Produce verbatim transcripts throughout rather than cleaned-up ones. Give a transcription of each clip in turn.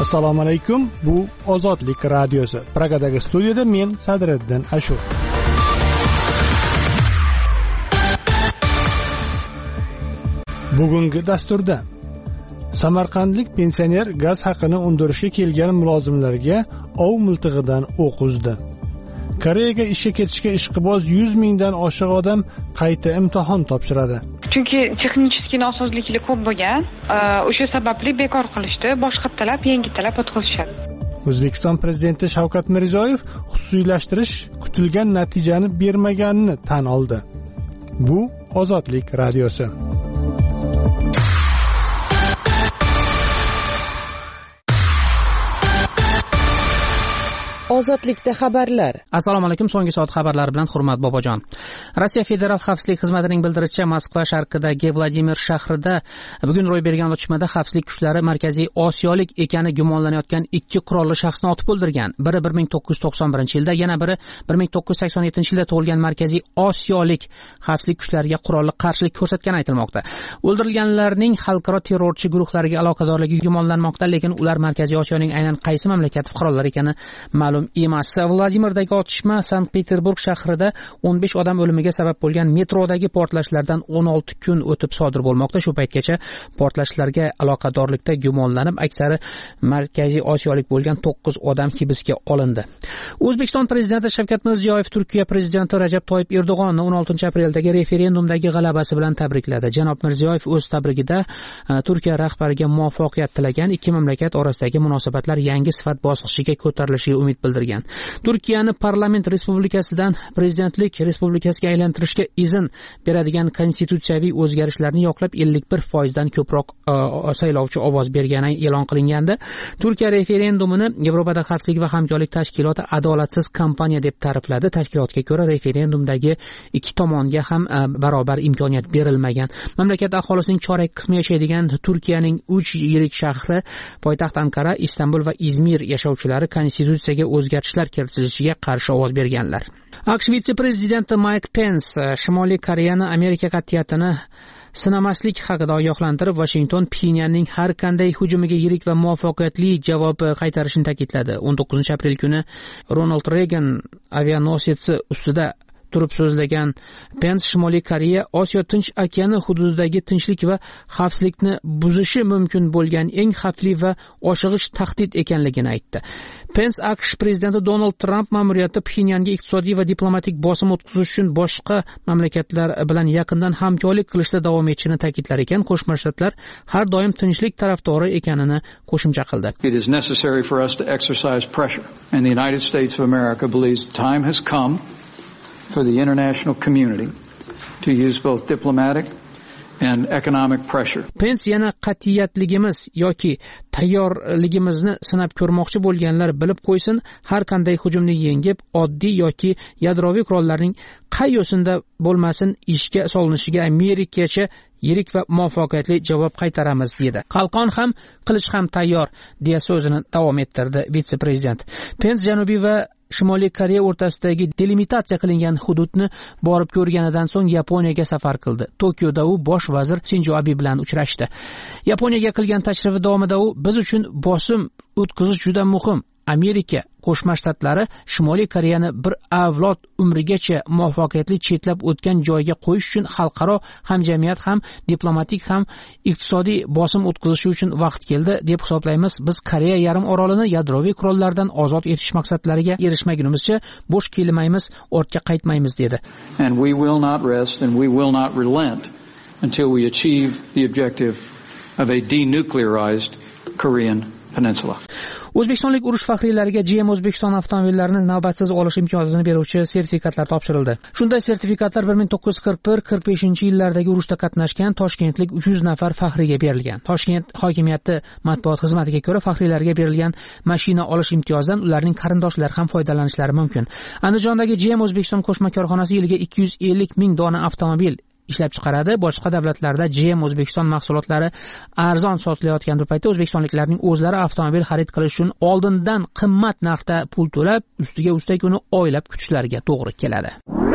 Assalomu alaykum. Bu Ozodlik radiosi. Pragadagi studiyada men Sadriddin Ashur. Bugungi dasturda Samarqandlik pensioner gaz haqini undirishga kelgan mulozimlarga ov miltig'idan o'q uzdi. Koreyaga ishga ketishga ishqiboz yuz mingdan oshiq odam qayta imtihon topshiradi. Chunki texnik nosozliklar ko'p bo'lgan, o'sha sababli bekor qilishdi, boshqatalab, yangitalab o'tkazishadi. O'zbekiston prezidenti Shavkat Mirziyoyev xususiylashtirish kutilgan natijani bermaganini tan oldi. Bu Ozodlik radiosi. Ozodlikda xabarlar. Assalomu alaykum. So'nggi soat xabarlari bilan Hurmat Bobojon. Rossiya Federal xavfsizlik xizmatining bildirishicha, Moskva sharqidagi Vladimir shahrida bugun ro'y bergan otishmada xavfsizlik kuchlari Markaziy Osiyolik ekani gumonlanayotgan ikki qurolli shaxsni otib o'ldirgan. Biri bir ming to'qqiz yuz to'qson birinchi yilda, yana biri bir ming to'qqiz yuz sakson yettinchi yilda tug'ilgan Markaziy Osiyolik xavfsizlik kuchlariga qurolli qarshilik ko'rsatgani aytilmoqda. O'ldirilganlarning xalqaro terrorchi guruhlarga aloqadorligi gumonlanmoqda, lekin ular Markaziy Osiyoning aynan qaysi mamlakat fuqarolari ekani ma'lum emas. Vladimirdagi otishma Sankt-Peterburg shahrida o'n besh odam o'limiga sabab bo'lgan metrodagi portlashlardan o'n olti kun o'tib sodir bo'lmoqda. Shu paytgacha portlashlarga aloqadorlikda gumonlanib, aksari Markaziy Osiyolik bo'lgan to'qqiz odam hibsga olindi. O'zbekiston prezidenti Shavkat Mirziyoyev Turkiya prezidenti Rajab Toyyib Erdo'g'onni o'n oltinchi apreldagi referendumdagi g'alabasi bilan tabrikladi. Janob Mirziyoyev o'z tabrigida Turkiya rahbariga muvaffaqiyat tilagan, ikki mamlakat orasidagi munosabatlar yangi sifat bosqichiga ko'tarilishiga umid bildirgan. Turkiyani parlament respublikasidan prezidentlik respublikasiga aylantirishga izn beradigan konstitutsiyaviy o'zgarishlarni yoqlab ellik bir foizdan ko'proq saylovchi ovoz bergani e'lon qilingandi. Turkiya referendumini Yevropada xavfsizlik va hamkorlik tashkiloti adolatsiz kampaniya deb ta'rifladi. Tashkilotga ko'ra, referendumdagi ikki tomonga ham barobar imkoniyat berilmagan. Mamlakat aholisining chorak qismi yashaydigan Turkiyaning uch yirik shahri, poytaxt Ankara, Istanbul va Izmir yashovchilari konstitutsiyaga o'zgarishlar kiritilishiga qarshi ovoz berganlar. AQSh vitse-prezidenti Mike Pence Shimoliy Koreyani Amerika qat'iyatini sinamaslik haqida ogohlantirib, Washington Pxenyanning har qanday hujumiga yirik va muvaffaqiyatli javob qaytarishini ta'kidladi. o'n to'qqizinchi aprel kuni Ronald Reagan avianositsi ustida turib so'zlagan Pence, Shimoliy Koreya Osiyo Tinch okeani hududidagi tinchlik va xavfsizlikni buzishi mumkin bo'lgan eng xavfli va oshig'ish tahdid ekanligini aytdi. Pence AQSh prezidenti Donald Trump ma'muriyati Pxenyanga iqtisodiy va diplomatik bosim o'tkazish uchun boshqa mamlakatlar bilan yaqindan hamkorlik qilishda davom etishini ta'kidlar ekan, Qo'shma Shtatlar har doim tinchlik tarafdori ekanini qo'shimcha qildi. It is necessary for us to exercise pressure, and the United States of America believes the time has come for the international community to use both diplomatic and economic pressure. Pence yana qat'iyatligimiz yoki tayyorligimizni sinab ko'rmoqchi bo'lganlar bilib qo'ysin, har qanday hujumni yengib, oddiy yoki yadroviy qurollarning qay yo'sinda bo'lmasin ishga solinishiga Amerikacha yirik va muvaffaqiyatli javob qaytaramiz dedi. Qalqon ham, qilich ham tayyor deya so'zini davom ettirdi vitse-prezident. Pence Janubiy va Shimoliy Koreya o'rtasidagi delimitatsiya qilingan hududni borib ko'rganidan so'ng Yaponiyaga safar qildi. Tokioda u bosh vazir Shinzo Abe bilan uchrashdi. Yaponiyaga qilgan tashrifi davomida u biz uchun bosim o'tkazish juda muhim. Amerika Qo'shma Shtatlari Shimoliy Koreyani bir avlod umrigacha muvaffaqiyatli chetlab o'tgan joyga qo'yish uchun xalqaro hamjamiyat ham diplomatik ham iqtisodiy bosim o'tkazishi uchun vaqt keldi deb hisoblaymiz. Biz Koreya yarim orolini yadroviy qurollardan ozod etish maqsadlariga erishmagunimizcha bo'sh kelmaymiz, ortga qaytmaymiz dedi. And we will not rest and we will not relent until we achieve the objective of a denuclearized Korean peninsula. O'zbekistonlik urush faxriylariga G M O'zbekiston avtomobillarini navbatsiz olish imkoniyatini beruvchi sertifikatlar topshirildi. Shunday sertifikatlar bir ming to'qqiz yuz qirq bir qirq beshinchi yillardagi urushda qatnashgan toshkentlik uch yuz nafar faxriyga berilgan. Toshkent hokimiyati matbuot xizmatiga ko'ra, faxriylarga berilgan mashina olish imtiyozidan ularning qarindoshlari ham foydalanishlari mumkin. Andijondagi G M O'zbekiston qo'shma korxonasi yiliga ikki yuz ellik ming dona avtomobil ishlab chiqaradi. Boshqa davlatlarda G M O'zbekiston mahsulotlari arzon sotilayotgan paytda o'zbekistonliklarning o'zlari avtomobil xarid qilish uchun oldindan qimmat narxda pul to'lab, ustiga ustak uni oylab kutishlariga to'g'ri keladi.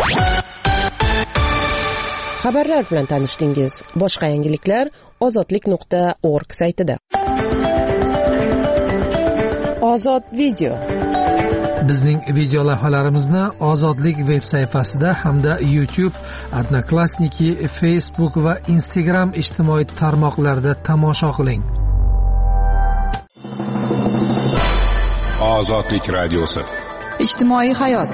Xabarlar bilan tanishdingiz. Boshqa yangiliklar ozodlik nuqta org saytida. Ozod video. Bizning video lavhalarimizni Ozodlik veb sayfasida hamda YouTube, Odnoklassniki, Facebook va Instagram ijtimoiy tarmoqlarida tomosha qiling. Ozodlik radiosi. Ijtimoiy hayot.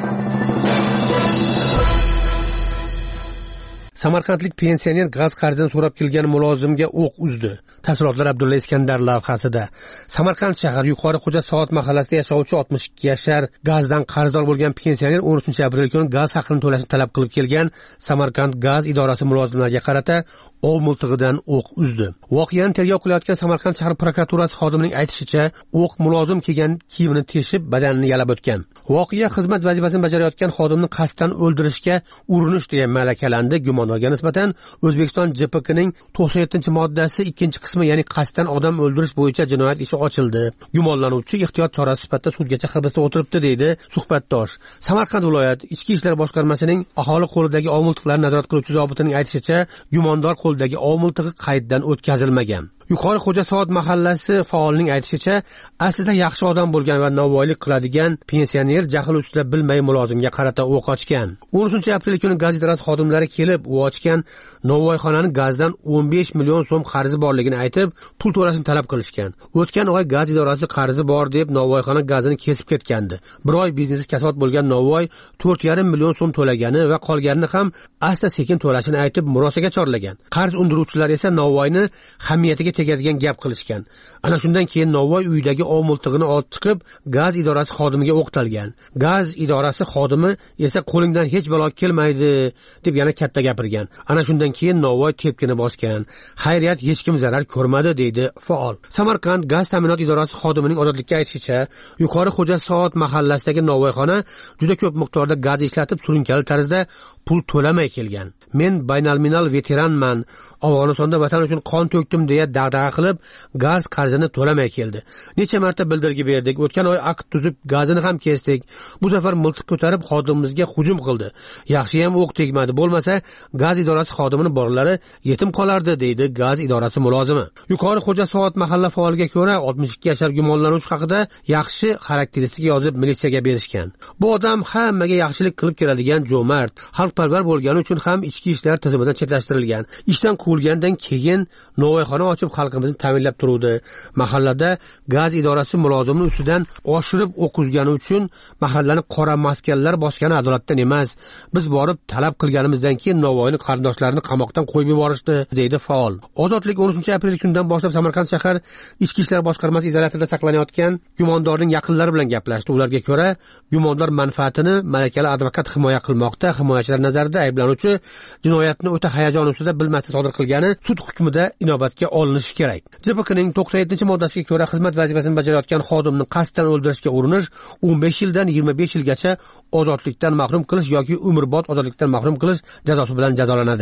Samarqandlik pensioner gaz qarzidan so'rab kelgan mulozimga o'q uzdi. Tafsilotlar Abdulla Iskandar lavhasida. Samarqand shahar Yuqori Xo'ja Soat mahallasida yashovchi oltmish ikki yashar gazdan qarzdor bo'lgan pensioner o'n uchinchi aprel kuni gaz haqini to'lashni talab qilib kelgan Samarqand gaz idorasi mulozimlariga qarata ov miltig'idan o'q uzdi. Voqeani tergov qilayotgan Samarqand shahar prokuraturasi xodimining aytishicha, o'q mulozim kiygan kiyimini teshib badanini yalab o'tgan. Voqea xizmat vazifasini bajarayotgan xodimni qasddan o'ldirishga urinish deya malakалandi. Gumonlarga nisbatan O'zbekiston J P K'ning to'qson yettinchi moddasi ikkinchi qismi, ya'ni qasddan odam o'ldirish bo'yicha jinoyat ishi ochildi. Gumonlanuvchi ehtiyot chorasi sifatida sudgacha hibsda o'tiribdi, deydi suhbatdosh. Samarqand viloyat Ichki ishlar boshqarmasining aholi qo'lidagi ov miltiqlarini nazorat qiluvchi zobitining aytishicha, gumondor qo'ldagi ov miltig'i qayddan o'tkazilmagan. Yuqori Xo'ja Soat mahallasi faolining aytishicha, aslida yaxshi odam bo'lgan va novvoylik qiladigan pensioner jahl ustida bilmay mulozimga qarata o'q ochgan. o'n uchinchi aprel kuni gaz idorasi xodimlari kelib, u ochgan novvoyxonani gazdan o'n besh million so'm qarzi borligini aytib, pul to'lashni talab qilishgan. O'tgan oy gaz idorasi qarzi bor deb novvoyxona gazini kesib ketgandi. Bir oy biznesi kasod bo'lgan novvoy to'rt yarim million so'm to'lagani va qolganini ham asta sekin to'lashini aytib murosaga chorlagan. Qarz undiruvchilar esa novvoyni hamiyatiga tegadigan gap qilishgan. Ana shundan keyin novvoy uyidagi ov miltig'ini olib chiqib, gaz idorasi xodimiga o'qtalgan. Gaz idorasi xodimi esa qo'lingdan hech balo kelmaydi deb yana katta gapirgan. Ana shundan keyin novvoy tepkini bosgan. Xayriyat, hech kim zarar ko'rmadi, deydi faol. Samarqand gaz ta'minot idorasi xodimining ozodlikka aytishicha, Yuqori Xo'ja Soat mahallasidagi novvoyxona juda ko'p miqdorda gaz ishlatib, surunkali tarzda pul to'lamay kelgan. Men baynalminal veteranman, Afg'onistonda vatan uchun qon to'kdim deya dag'dag'a qilib, gaz qarzini to'lamay keldi. Necha marta bildirgi berdik, o'tgan oy akt tuzib gazini ham kesdik. Bu safar miltiq ko'tarib xodimimizga hujum qildi. Yaxshi ham o'q tegmadi, bo'lmasa gaz idorasi xodimining bolalari yetim qolardi, deydi gaz idorasi mulozimi. Yuqori Xo'ja Soat mahalla faoliga ko'ra, oltmish ikki yashar gumonlanuvchi haqida yaxshi xarakteristika yozib militsiyaga berishgan. Bu odam hammaga yaxshilik qilib keladigan jo'mard, xalqparvar bo'lgani uchun ham ichki ishlar tizimidan chetlashtirilgan. Ishdan quvilgandan keyin novvoyxona ochib xalqimizni ta'minlab turuvdi. Mahallada gaz idorasi mulozimini ustidan oshirib o'qizgani uchun mahallani qora maskanlar bosgani adolatdan emas. Biz borib talab qilganimizdan keyin novvoyni qarindoshlarini qamoqdan qo'yib yuborishdi, deydi faol. Ozodlik o'n uchinchi aprel kunidan boshlab Samarqand shahar Ichki ishlar boshqarmasi izolyatorida saqlanayotgan gumondorning yaqinlari bilan gaplashdi. Ularga ko'ra, gumondor manfaatini malakali advokat himoya qilmoqda. Himoyachilar nazarida ayblanuvchi jinoyatni o'ta hayajon ustida bilmasdan sodir qilgani sud hukmida inobatga olinishi kerak. J P K'ning to'qson yettinchi moddasiga ko'ra xizmat vazifasini bajarayotgan xodimni qasddan o'ldirishga urinish o'n besh yildan yigirma besh yilgacha ozodlikdan mahrum qilish yoki umrbod ozodlikdan mahrum qilish jazosi bilan jazolanadi.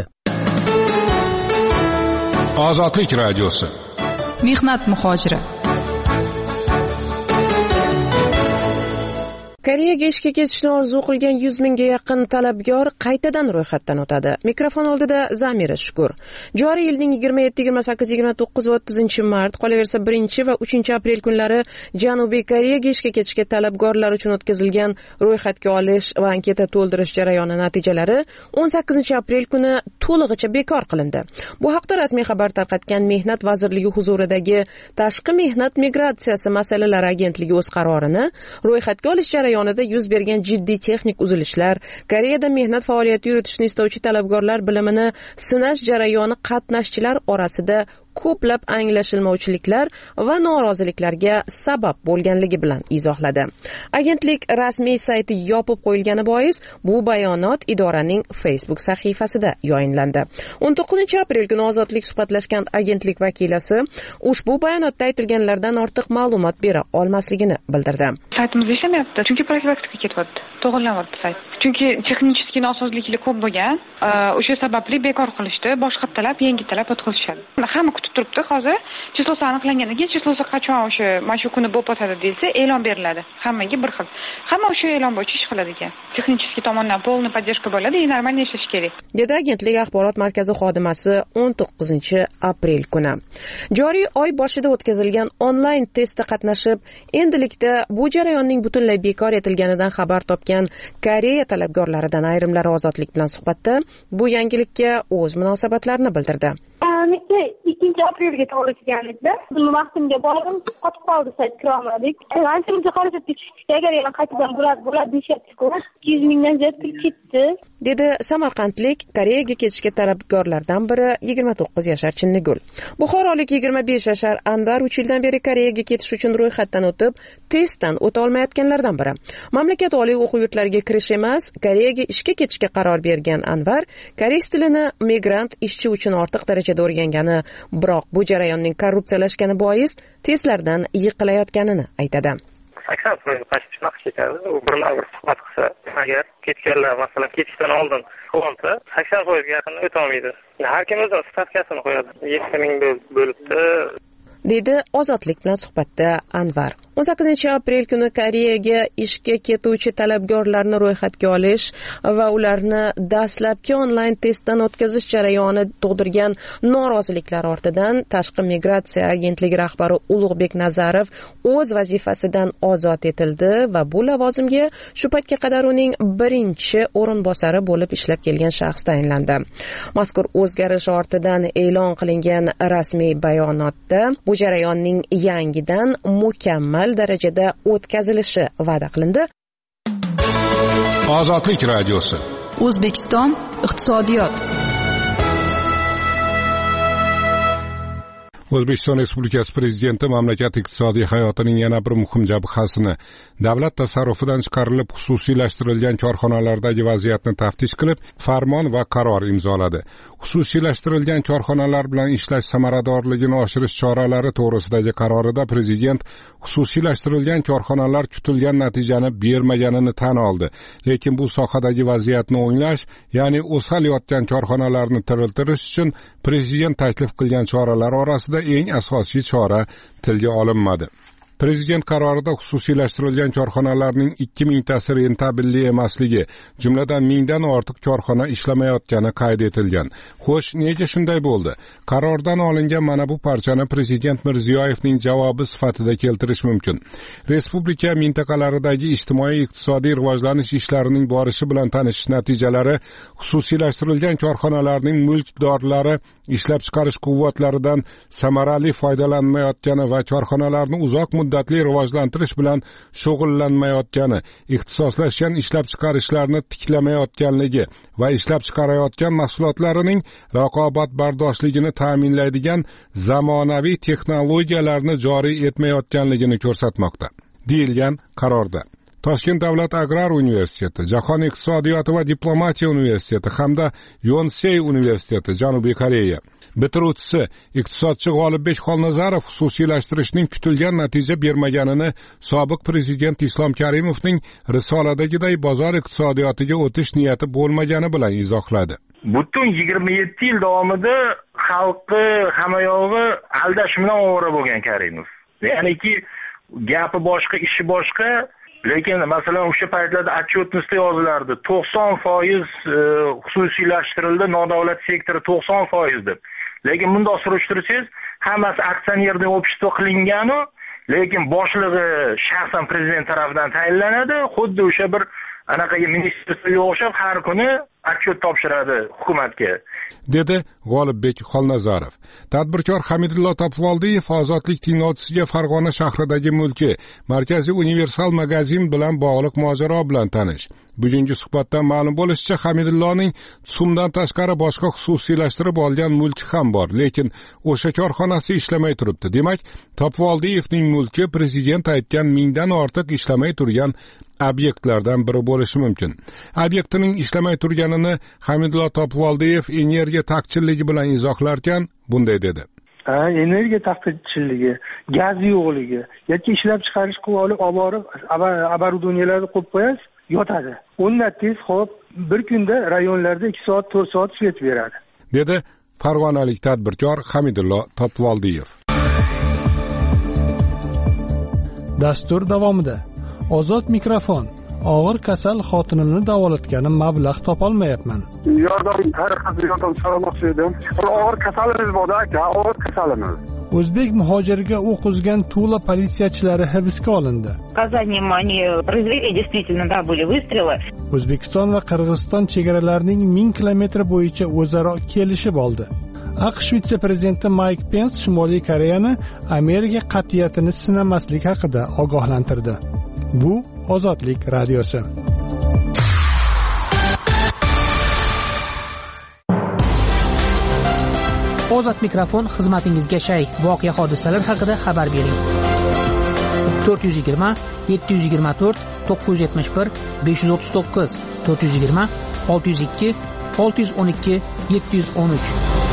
Ozodlik radiosi. Mehnat muhojiri. Koreyaga ishga ketishni orzu qilgan yuz mingga yaqin talabgor qaytadan ro'yxatdan o'tadi. Mikrofon oldida Zamira Shukur. Joriy yilning yigirma yetti, yigirma sakkiz, yigirma to'qqiz va o'ttizinchi mart, qolaversa birinchi va uchinchi aprel kunlari Janubiy Koreyaga ishga ketishga talabgorlar uchun o'tkazilgan ro'yxatga olish va anketa to'ldirish jarayoni natijalari o'n sakkizinchi aprel kuni to'lig'icha bekor qilindi. Bu haqda rasmiy xabar tarqatgan Mehnat vazirligi huzuridagi Tashqi mehnat migratsiyasi masalalari agentligi o'z qarorini ro'yxatga olish jarayoni yonida yuz bergan jiddiy texnik uzilishlar, Koreyada mehnat faoliyati yuritishni istovchi talabgorlar bilimini sinash jarayoni qatnashchilar orasida ko'plab anglashilmovchiliklar va noroziliklarga sabab bo'lganligi bilan izohladi. Agentlik rasmiy sayti yopib qo'yilgani bois bu bayonot idoraning Facebook sahifasida yayınlandi. o'n to'qqizinchi aprel kuni Ozodlik suhbatlashgan agentlik vakilasi ushbu bayonotda aytilganlardan ortiq ma'lumot bera olmasligini bildirdi. Saytimiz ishlamayapti, chunki profilaktika ketyapti, to'g'rilanmayapti sayt. Chunki texnik nosozliklar ko'p bo'lgan, o'sha sababli bekor qilishdi, boshqatalab, yangitalab o'tkazishadi. Hamma kutib turibdi, hozir chislosi aniqlangandan keyin chislosi qachon o'sha mana shu kuni bo'lib o'tadi desa e'lon beriladi hammaga bir xil. Hamma o'sha e'lon bo'yicha ish qiladi ekan. Texnik tomondan полный поддержка bo'ladi, и нормально ishlash kerak. Dedi agentlik axborot markazi xodimasi o'n to'qqizinchi aprel kuni. Joriy oy boshida o'tkazilgan onlayn testda qatnashib, endilikda bu jarayonning butunlay bekor etilganidan xabar topgan Koreya talabgorlaridan ayrimlari Ozodlik bilan suhbatda bu yangilikka o'z munosabatlarini bildirdi. ikkinchi aprelga to'g'ri kelganlikda biz vaqtimga bordim, qotib qoldi, sayt kira olmadik. Ancha qarashib ketishdik, agar yana qaytadan bo'ladi bo'ladi deyapti-ku. ikki yuz mingdan ziyod pul ketdi, dedi Samarqandlik Koreyaga ketishga talabgorlardan biri yigirma to'qqiz yashar Chinnigul. Buxorolik yigirma besh yashar Anvar uch yildan beri Koreyaga ketish uchun ro'yxatdan o'tib, testdan o'ta olmayotganlardan biri. Mamlakat oliy o'quv yurtlariga kirish emas, Koreyaga ishga ketishga qaror bergan Anvar koreys tilini migrant ishchi uchun ortiq darajada o'rgangani, biroq bu jarayonning korrupsiyalashgani bois testlardan yiqilayotganini aytadi. sakson foiz qachon shunaqa ketadi. U birma bir suhbat qilsa, agar ketganlar masalan ketishdan oldin qolsa, sakson foiz yaqin o'tolmaydi. Har kim o'zining stavkasini qo'yadi. yetti ming bo'libdi, dedi Ozodlik bilan suhbatda Anvar. o'n sakkizinchi aprel kuni Koreyaga ishga ketuvchi talabgorlarni ro'yxatga olish va ularni dastlabki onlayn testdan o'tkazish jarayoni tug'dirgan noroziliklar ortidan Tashqi migratsiya agentligi rahbari Ulug'bek Nazarov o'z vazifasidan ozod etildi va bu lavozimga shu paytga qadar uning birinchi o'rinbosari bo'lib ishlab kelgan shaxs tayinlandi. Mazkur o'zgarish ortidan e'lon qilingan rasmiy bayonotda bu jarayonning yangidan mukammal darajada o'tkazilishi va'da qilindi. Ozodlik radiosi. O'zbekiston iqtisodiyot. O'zbekiston Respublikasi Prezidenti mamlakat iqtisodiy hayotining yana bir muhim jabhasini, davlat tasarrufidan chiqarilib xususiylashtirilgan korxonalardagi vaziyatni taftish qilib, farmon va qaror imzoladi. Xususiylashtirilgan korxonalar bilan ishlash samaradorligini oshirish choralari to'g'risidagi qarorida Prezident xususiylashtirilgan korxonalar kutilgan natijani bermaganini tan oldi. Lekin bu sohadagi vaziyatni o'nglash, ya'ni o'salayotgan korxonalarni tiriltirish uchun Prezident taklif qilgan choralar orasida eng asosiy chora tilga olinmadi. Prezident qarorida xususiylashtirilgan korxonalarning ikki mingtasi rentabilli emasligi, jumladan mingdan ortiq korxona ishlamayotgani qayd etilgan. Xo'sh, nega shunday bo'ldi? Qarordan olingan mana bu parchani Prezident Mirziyoyevning javobi sifatida keltirish mumkin. Respublika mintaqalaridagi ijtimoiy-iqtisodiy rivojlanish ishlarining borishi bilan tanishish natijalari xususiylashtirilgan korxonalarning mulkdorlari ishlab chiqarish quvvatlaridan samarali foydalanmayotgani va korxonalarni uzoq muddatli rivojlantirish bilan shug'ullanmayotgani, ixtisoslashgan ishlab chiqarishlarni tiklamayotganligi va ishlab chiqarayotgan mahsulotlarining raqobatbardoshligini ta'minlaydigan zamonaviy texnologiyalarni joriy etmayotganligini ko'rsatmoqda, deyilgan qarorda. Toshkent davlat agrar universiteti, Jahon iqtisodiyoti va diplomatiya universiteti hamda Yonsei universiteti Janubiy Koreya bitiruvchisi iqtisodchi G'olibbek Xolnazarov xususiylashtirishning kutilgan natija bermaganini sobiq prezident Islom Karimovning risoladagiday bozor iqtisodiyotiga o'tish niyati bo'lmagani bilan izohladi. Butun yigirma yetti yil davomida xalqni hamma yog'i aldash bilan ovora bo'lgan Karimov. Ya'niki gapi boshqa, ishi boshqa. Lekin masalan o'sha paytlarda отчетностьda yozilardi, to'qson foiz xususiylashtirildi, nodavlat sektori to'qson foiz deb. Lekin bundoq surishtirsangiz, hammasi aksionerdan общество qilingan-u, lekin boshlig'i shaxsan prezident tomonidan tayinlanadi, xuddi o'sha bir anaqaga ministerga o'xshab har kuni отчет topshiradi hukumatga, dedi G'olibbek Xolnazarov. Tadbirkor Hamidullo Topvoldiyev Ozodlik tinglovchisiga Farg'ona shahridagi mulki Markaziy universal magazin bilan bog'liq mojaro bilan tanish. Bugungi suhbatdan ma'lum bo'lishicha, Hamidulloning so'mdan tashqari boshqa xususiylashtirib olgan mulki ham bor, lekin o'sha korxonasi ishlamay turibdi. Demak, Topvoldiyevning mulki prezident aytgan mingdan ortiq ishlamay turgan obyektlardan biri bo'lishi mumkin. Obyektining ishlamay turganini Hamidullo Topvoldiyev energiya taqchilligi bilan izohlarkan bunday dedi. Ha, energiya taqchilligi, gaz yo'qligi yoki ishlab chiqarish qilib olib, olib borib, оборудованияларni qo'yib qo'yasiz, yotadi. O'ndan tez xo'p, bir kunda rayonlarda ikki soat, to'rt soat svet beradi, dedi Farg'onalik tadbirkor Hamidullo Topvoldiyev. Dastur davomida Ozod mikrofon. Og'ir kasal xotinimni davolatgani mablag' topolmayapman. Yordam tariqasida yordam so'ramoqchi edim. Og'ir kasalimiz bor aka, og'ir kasalimiz. O'zbek muhojiriga o'q uzgan Tula politsiyachilari hibsga olindi. Казанием они произвели, действительно, да, были выстрелы. O'zbekiston va Qirg'iziston chegaralarining ming kilometr bo'yicha o'zaro kelishib oldi. AQSh vitse-prezidenti Mayk Pens Shimoliy Koreyani Amerika qat'iyatini sinamaslik haqida ogohlantirdi. Bu Ozodlik radiosi. Ozod mikrofon xizmatingizga shay. Voqea hodisalar haqida xabar bering. to'rt yuz yigirma yetti yuz yigirma to'rt to'qqiz yuz yetmish bir besh yuz o'ttiz to'qqiz to'rt yuz yigirma olti yuz ikki olti yuz o'n ikki yetti yuz o'n uch.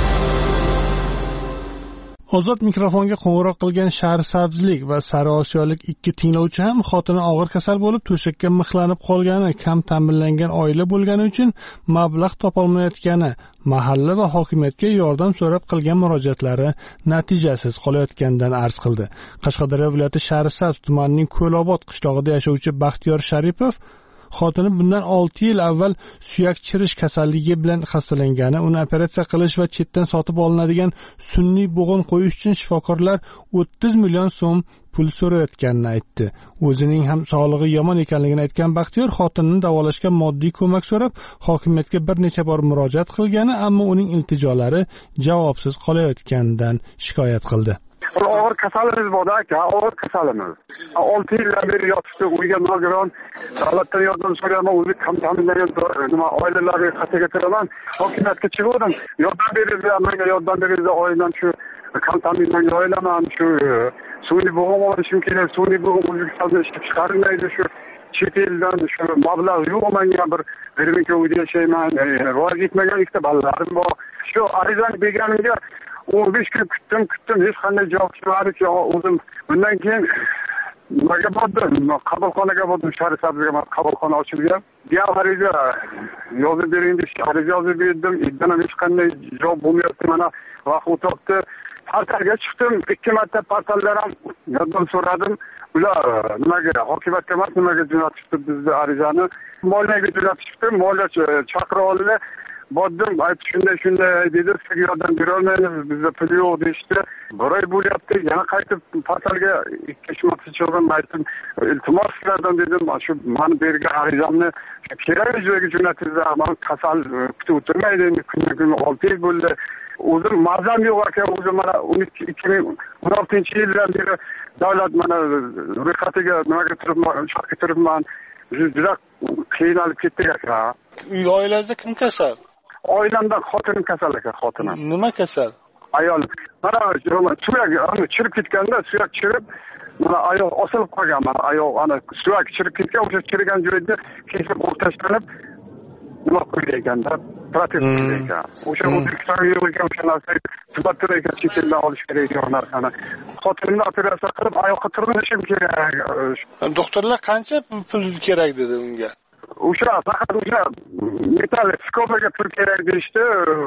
Ozod mikrofonga qo'ng'iroq qilgan Shahrisabzlik va Sariosiyolik ikki tinglovchi ham xotini og'ir kasal bo'lib to'shakka mixlanib qolgani, kam ta'minlangan oila bo'lgani uchun mablag' topolmayotgani, mahalla va hokimiyatga yordam so'rab qilgan murojaatlari natijasiz qolayotganidan arz qildi. Qashqadaryo viloyati Shahrisabz tumanining Ko'lobod qishlog'ida yashovchi Baxtiyor Sharipov xotini bundan olti yil avval suyak chirish kasalligi bilan xastalangani, uni operatsiya qilish va chetdan sotib olinadigan sun'iy bo'g'in qo'yish uchun shifokorlar o'ttiz million so'm pul so'rayotganini aytdi. O'zining ham sog'lig'i yomon ekanligini aytgan Baxtiyor xotinini davolashga moddiy ko'mak so'rab hokimiyatga bir necha bor murojaat qilgani, ammo uning iltijolari javobsiz qolayotganidan shikoyat qildi. Og'ir kasalimiz bor aka, og'ir kasalimiz. olti yildan beri yotibdi, uyga nogiron, davlatdan yordam so'rayman, o'zi kam ta'minlangan nima oilalarga qat'iy turaman, hokimiyatga chiqdim. Yordam beringlar, menga yordam beringlar, oilam shu kam ta'minlangan oilaman, shu sun'iy bo'g'im olishim kerak, sun'iy bo'g'im O'zbekistonda ishlab chiqarilmaydi, shu chet eldan shu mablag' yo'q, menga bir birga uyda yashayman, voyaga yetmagan ikkita bolalarim bor. Shu arizani berganimga o'n besh kun kutdim, kutdim, hech qanday javob chiqmadi. O'zim bundan keyin nimaga bordim? Qabulxonaga bordim, Shahrisabzga qabulxona ochilgan. Diyor ariza yozib bering deb ariza yozib berdim. Undan hech qanday javob bo'lmayapti. Mana vaqt o'tibdi. Portalga chiqdim, ikki marta portallar ham yordam so'radim. Ular nimaga hokimiyatga emas, nimaga jo'natishdi bizni arizani? Moliyaga jo'natishdi, moliya chaqira oldi. Bordim, aytib shunday shunday dedi, sizga yordam bera olmaymiz, bizda pul yo'q deyishdi. Bir oy bo'lyapti, yana qaytib portalga ikki uch marta chiqdim, aytdim, iltimos sizlardan dedim, shu mani bergan arizamni kerak joyga jo'natinglar, men kasal kutib o'tirmaydi, kundan kun olti yil bo'ldi. O'zim mazam yo'q aka, o'zim mana ikki ming o'n oltinchi yildan beri davlat mana ro'yxatiga nimaga turibman, uchoqqa turibman. Juda qiynalib ketdik aka. Uy oilangizda kim kasal? Oilamdan xotinim kasal aka, xotinim. Nima kasal? Ayol. Mana suyak chirib ketganda, suyak chirib, mana oyoq osilib qolgan, mana oyoq ana suyak chirib ketgan, o'sha chirigan joyda kesib o'rtashlanib nima qo'ydi ekanda, protez qo'ydi ekan. O'sha O'zbekistonga yo'qolgan o'sha narsa tubattir ekan, chetdan olish kerak ekan narsani. Xotinimni operatsiya qilib, oyoqqa turishim kerak. Doktorlar qancha pul kerak dedi unga? O'sha faqat o'sha metal skopaga pul kerak deyishdi,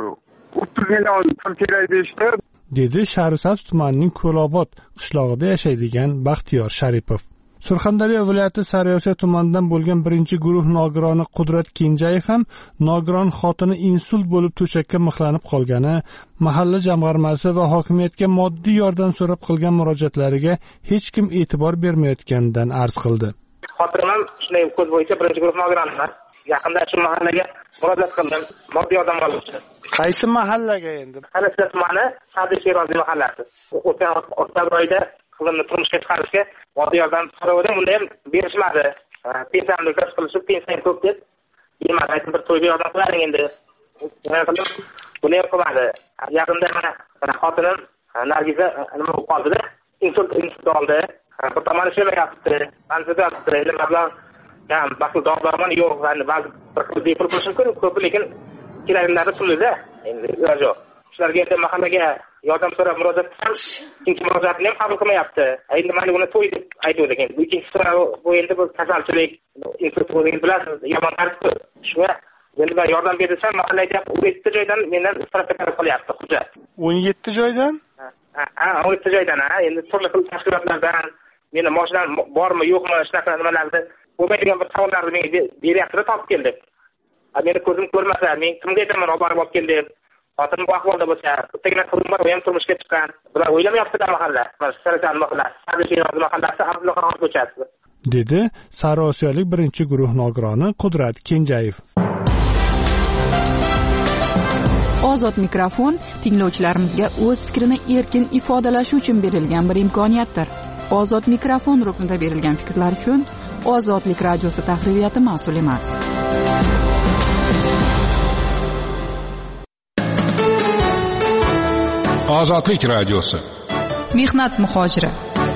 o'ttiz million pul kerak deyishdi, dedi Shahrisabz tumanining Ko'lobod qishlog'ida yashaydigan Baxtiyor Sharipov. Surxondaryo viloyati Sariosiyo tumanidan bo'lgan birinchi guruh nogironi Qudrat Kenjayev ham nogiron xotini insult bo'lib to'shakka mixlanib qolgani, mahalla jamg'armasi va hokimiyatga moddiy yordam so'rab qilgan murojaatlariga hech kim e'tibor bermayotganidan arz qildi. Xotinim shunday ko'z bo'yicha birinchi guruh nogironman. Yaqinda shu mahallaga murojaat qildim, moddiy yordam olishdi. Qaysi mahallaga endi? Sariosiyo tumani Sa'diy Sheroziy mahallasi. O'tgan oktabr oyida qizimni turmushga chiqarishga moddiy yordam so'radim, unda ham berishmadi. Pensiyamni kasb qilishib, pensiyam ko'p deb yemadi. Aytdim, bir to'yga yordam qilaring endi. Buni ham qilmadi. Yaqinda mana xotinim Nargiza nima bo'lib qoldi-da, insult insult oldi. Bir tomoni ishlamayapti, antibiyotik, endi mablag' ham baxil dorilarman yo'q, endi ba'zi bir xil bepul bo'lishi mumkin, ko'p lekin keraklari pulida, endi iloji yo'q. Shularga endi mahallaga yordam so'rab murojaat qilsam, ikkinchi murojaatni ham qabul qilmayapti. Endi mana buni to'y deb aytdi ekan. Bu ikkinchi so'rov bu endi bu kasalchilik, insult bo'lganini bilasiz, yomon tartib. Shunga endi man yordam bersam mahalla aytyapti o'n yetti joydan mendan istirofga talab qilyapti hujjat. o'n yetti joydan? Ha, o'n yetti joydan, ha, endi turli xil tashkilotlardan meni mashinam bormi, yo'qmi, shunaqa nimalarni bo'lmaydigan bir savollarni menga beryapti, topib keldi. Meni ko'zim ko'rmasa, men kimga aytaman, olib borib olib keldim. Xotinim bu ahvolda bo'lsa, bittagina qizim bor, u ham turmushga chiqqan. Bular o'ylamayapti-da mahalla. Mana Saraton mahallasi, Sabzavot mahallasi, Abdulla Qahhor ko'chasi. Dedi Sariosiyolik birinchi guruh nogironi Qudrat Kenjayev. Ozod mikrofon tinglovchilarimizga o'z fikrini erkin ifodalashi uchun berilgan bir imkoniyatdir. Ozod mikrofon ruknida berilgan fikrlar uchun Ozodlik radiosi tahririyati mas'ul emas. Ozodlik radiosi. Mehnat muhojiri.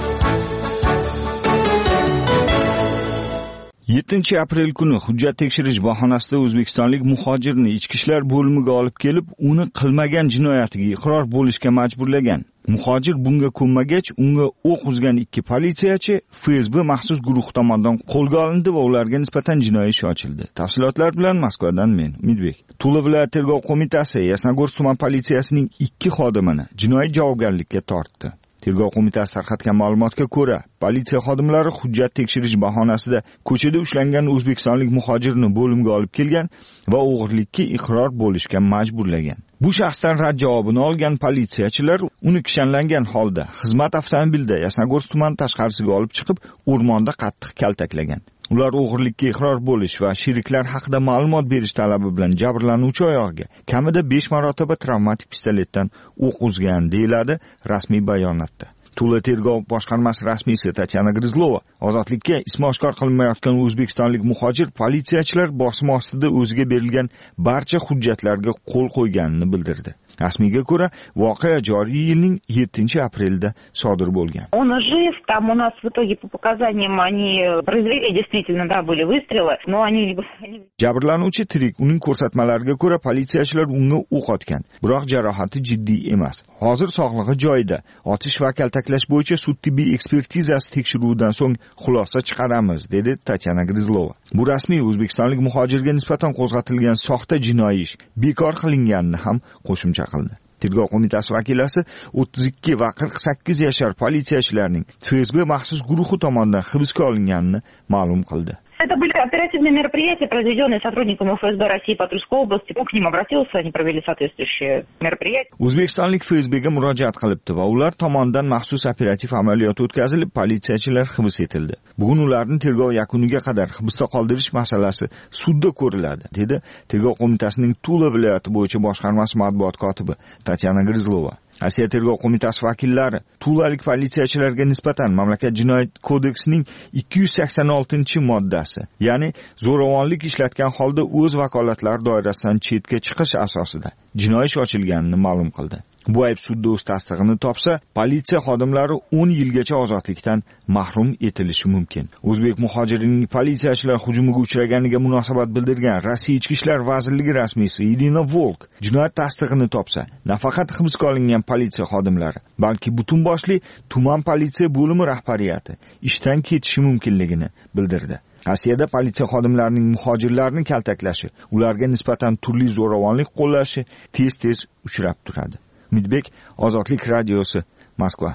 yettinchi aprel kuni hujjat tekshirish bahonasida o'zbekistonlik muhojirni ichki ishlar bo'limiga olib kelib, uni qilmagan jinoyatiga iqror bo'lishga majburlagan. Muhojir bunga ko'nmagach, unga o'q uzgan ikki politsiyachi F S B maxsus guruh tomonidan qo'lga olindi va ularga nisbatan jinoiy ish ochildi. Tafsilotlar bilan Moskvadan men, Umidbek. Tula viloyat tergov qo'mitasi Yasnogorsk tuman politsiyasining ikki xodimini jinoiy javobgarlikka tortdi. Tergov qo'mitasi tarqatgan ma'lumotga ko'ra, politsiya xodimlari hujjat tekshirish bahonasida ko'chada ushlangan o'zbekistonlik muhojirni bo'limga olib kelgan va o'g'irlikka iqror bo'lishga majburlagan. Bu shaxsdan rad javobini olgan politsiyachilar uni kishanlangan holda xizmat avtomobilida Yasnogorsk tuman tashqarisiga olib chiqib, o'rmonda qattiq kaltaklagan. Ular o'g'irlikka iqror bo'lish va sheriklar haqida ma'lumot berish talabi bilan jabrlanuvchi oyog'iga kamida besh marotaba travmatik pistoletdan o'q uzgan, deyiladi rasmiy bayonotda. Tula tergov boshqarmasi rasmiysi Tatyana Grizlova ozodlikka ismi oshkor qilinmayotgan o'zbekistonlik muhojir politsiyachilar bosim ostida o'ziga berilgan barcha hujjatlarga qo'l qo'yganini bildirdi. Rasmiyga ko'ra, voqea joriy yilning yettinchi aprelida sodir bo'lgan. Он жив, там у нас в итоге по показаниям они произвели действительно, да, были выстрелы, но они... Jabrlanuvchi tirik. Uning ko'rsatmalariga ko'ra, politsiyachilar unga o'q otgan, biroq jarohati jiddiy emas. Hozir sog'lig'i joyida. Otish va kaltaklash bo'yicha sud tibbiy ekspertizasi tekshiruvidan so'ng xulosa chiqaramiz, dedi Tatyana Grizlova. Bu rasmiy o'zbekistonlik muhojirga nisbatan qo'zg'atilgan soxta jinoiy ish bekor qilinganini ham qo'shimcha qildi. Tergov qo'mitasi vakilasi o'ttiz ikki va qirq sakkiz yashar politsiyachilarning F S B maxsus guruhi tomonidan hibsga olinganini ma'lum qildi. Это были оперативные мероприятия, произведенные сотрудниками F S B России по Тульской области. Он к ним обратился, они провели соответствующие мероприятия. O'zbekistonlik F S B'ga murojaat qilibdi va ular tomonidan maxsus operativ amaliyot o'tkazilib, politsiyachilar hibs etildi. Bugun ularni tergov yakuniga qadar hibsda qoldirish masalasi sudda ko'riladi, dedi Tergov qo'mitasining Tula viloyati bo'yicha boshqarmasi matbuot kotibi Tatyana Grizlova. Rossiya tergov qo'mitasi vakillari tulalik politsiyachilarga nisbatan mamlakat jinoyat kodeksining ikki yuz sakson oltinchi moddasi, ya'ni zo'ravonlik ishlatgan holda o'z vakolatlari doirasidan chetga chiqish asosida jinoiy ish ochilganini ma'lum qildi. Bu ayb sudda o'z tasdig'ini topsa, politsiya xodimlari o'n yilgacha ozodlikdan mahrum etilishi mumkin. O'zbek muhojirining politsiyachilar hujumiga uchraganiga munosabat bildirgan Rossiya Ichki ishlar vazirligi rasmiysi Irina Volk jinoyat tasdig'ini topsa, nafaqat hibsga olingan politsiya xodimlari, balki butun boshli tuman politsiya bo'limi rahbariyati ishdan ketishi mumkinligini bildirdi. Rossiyada politsiya xodimlarining muhojirlarni kaltaklashi, ularga nisbatan turli zo'ravonlik qo'llashi tez-tez uchrab turadi. Umidbek, Ozodlik radiosi, Moskva.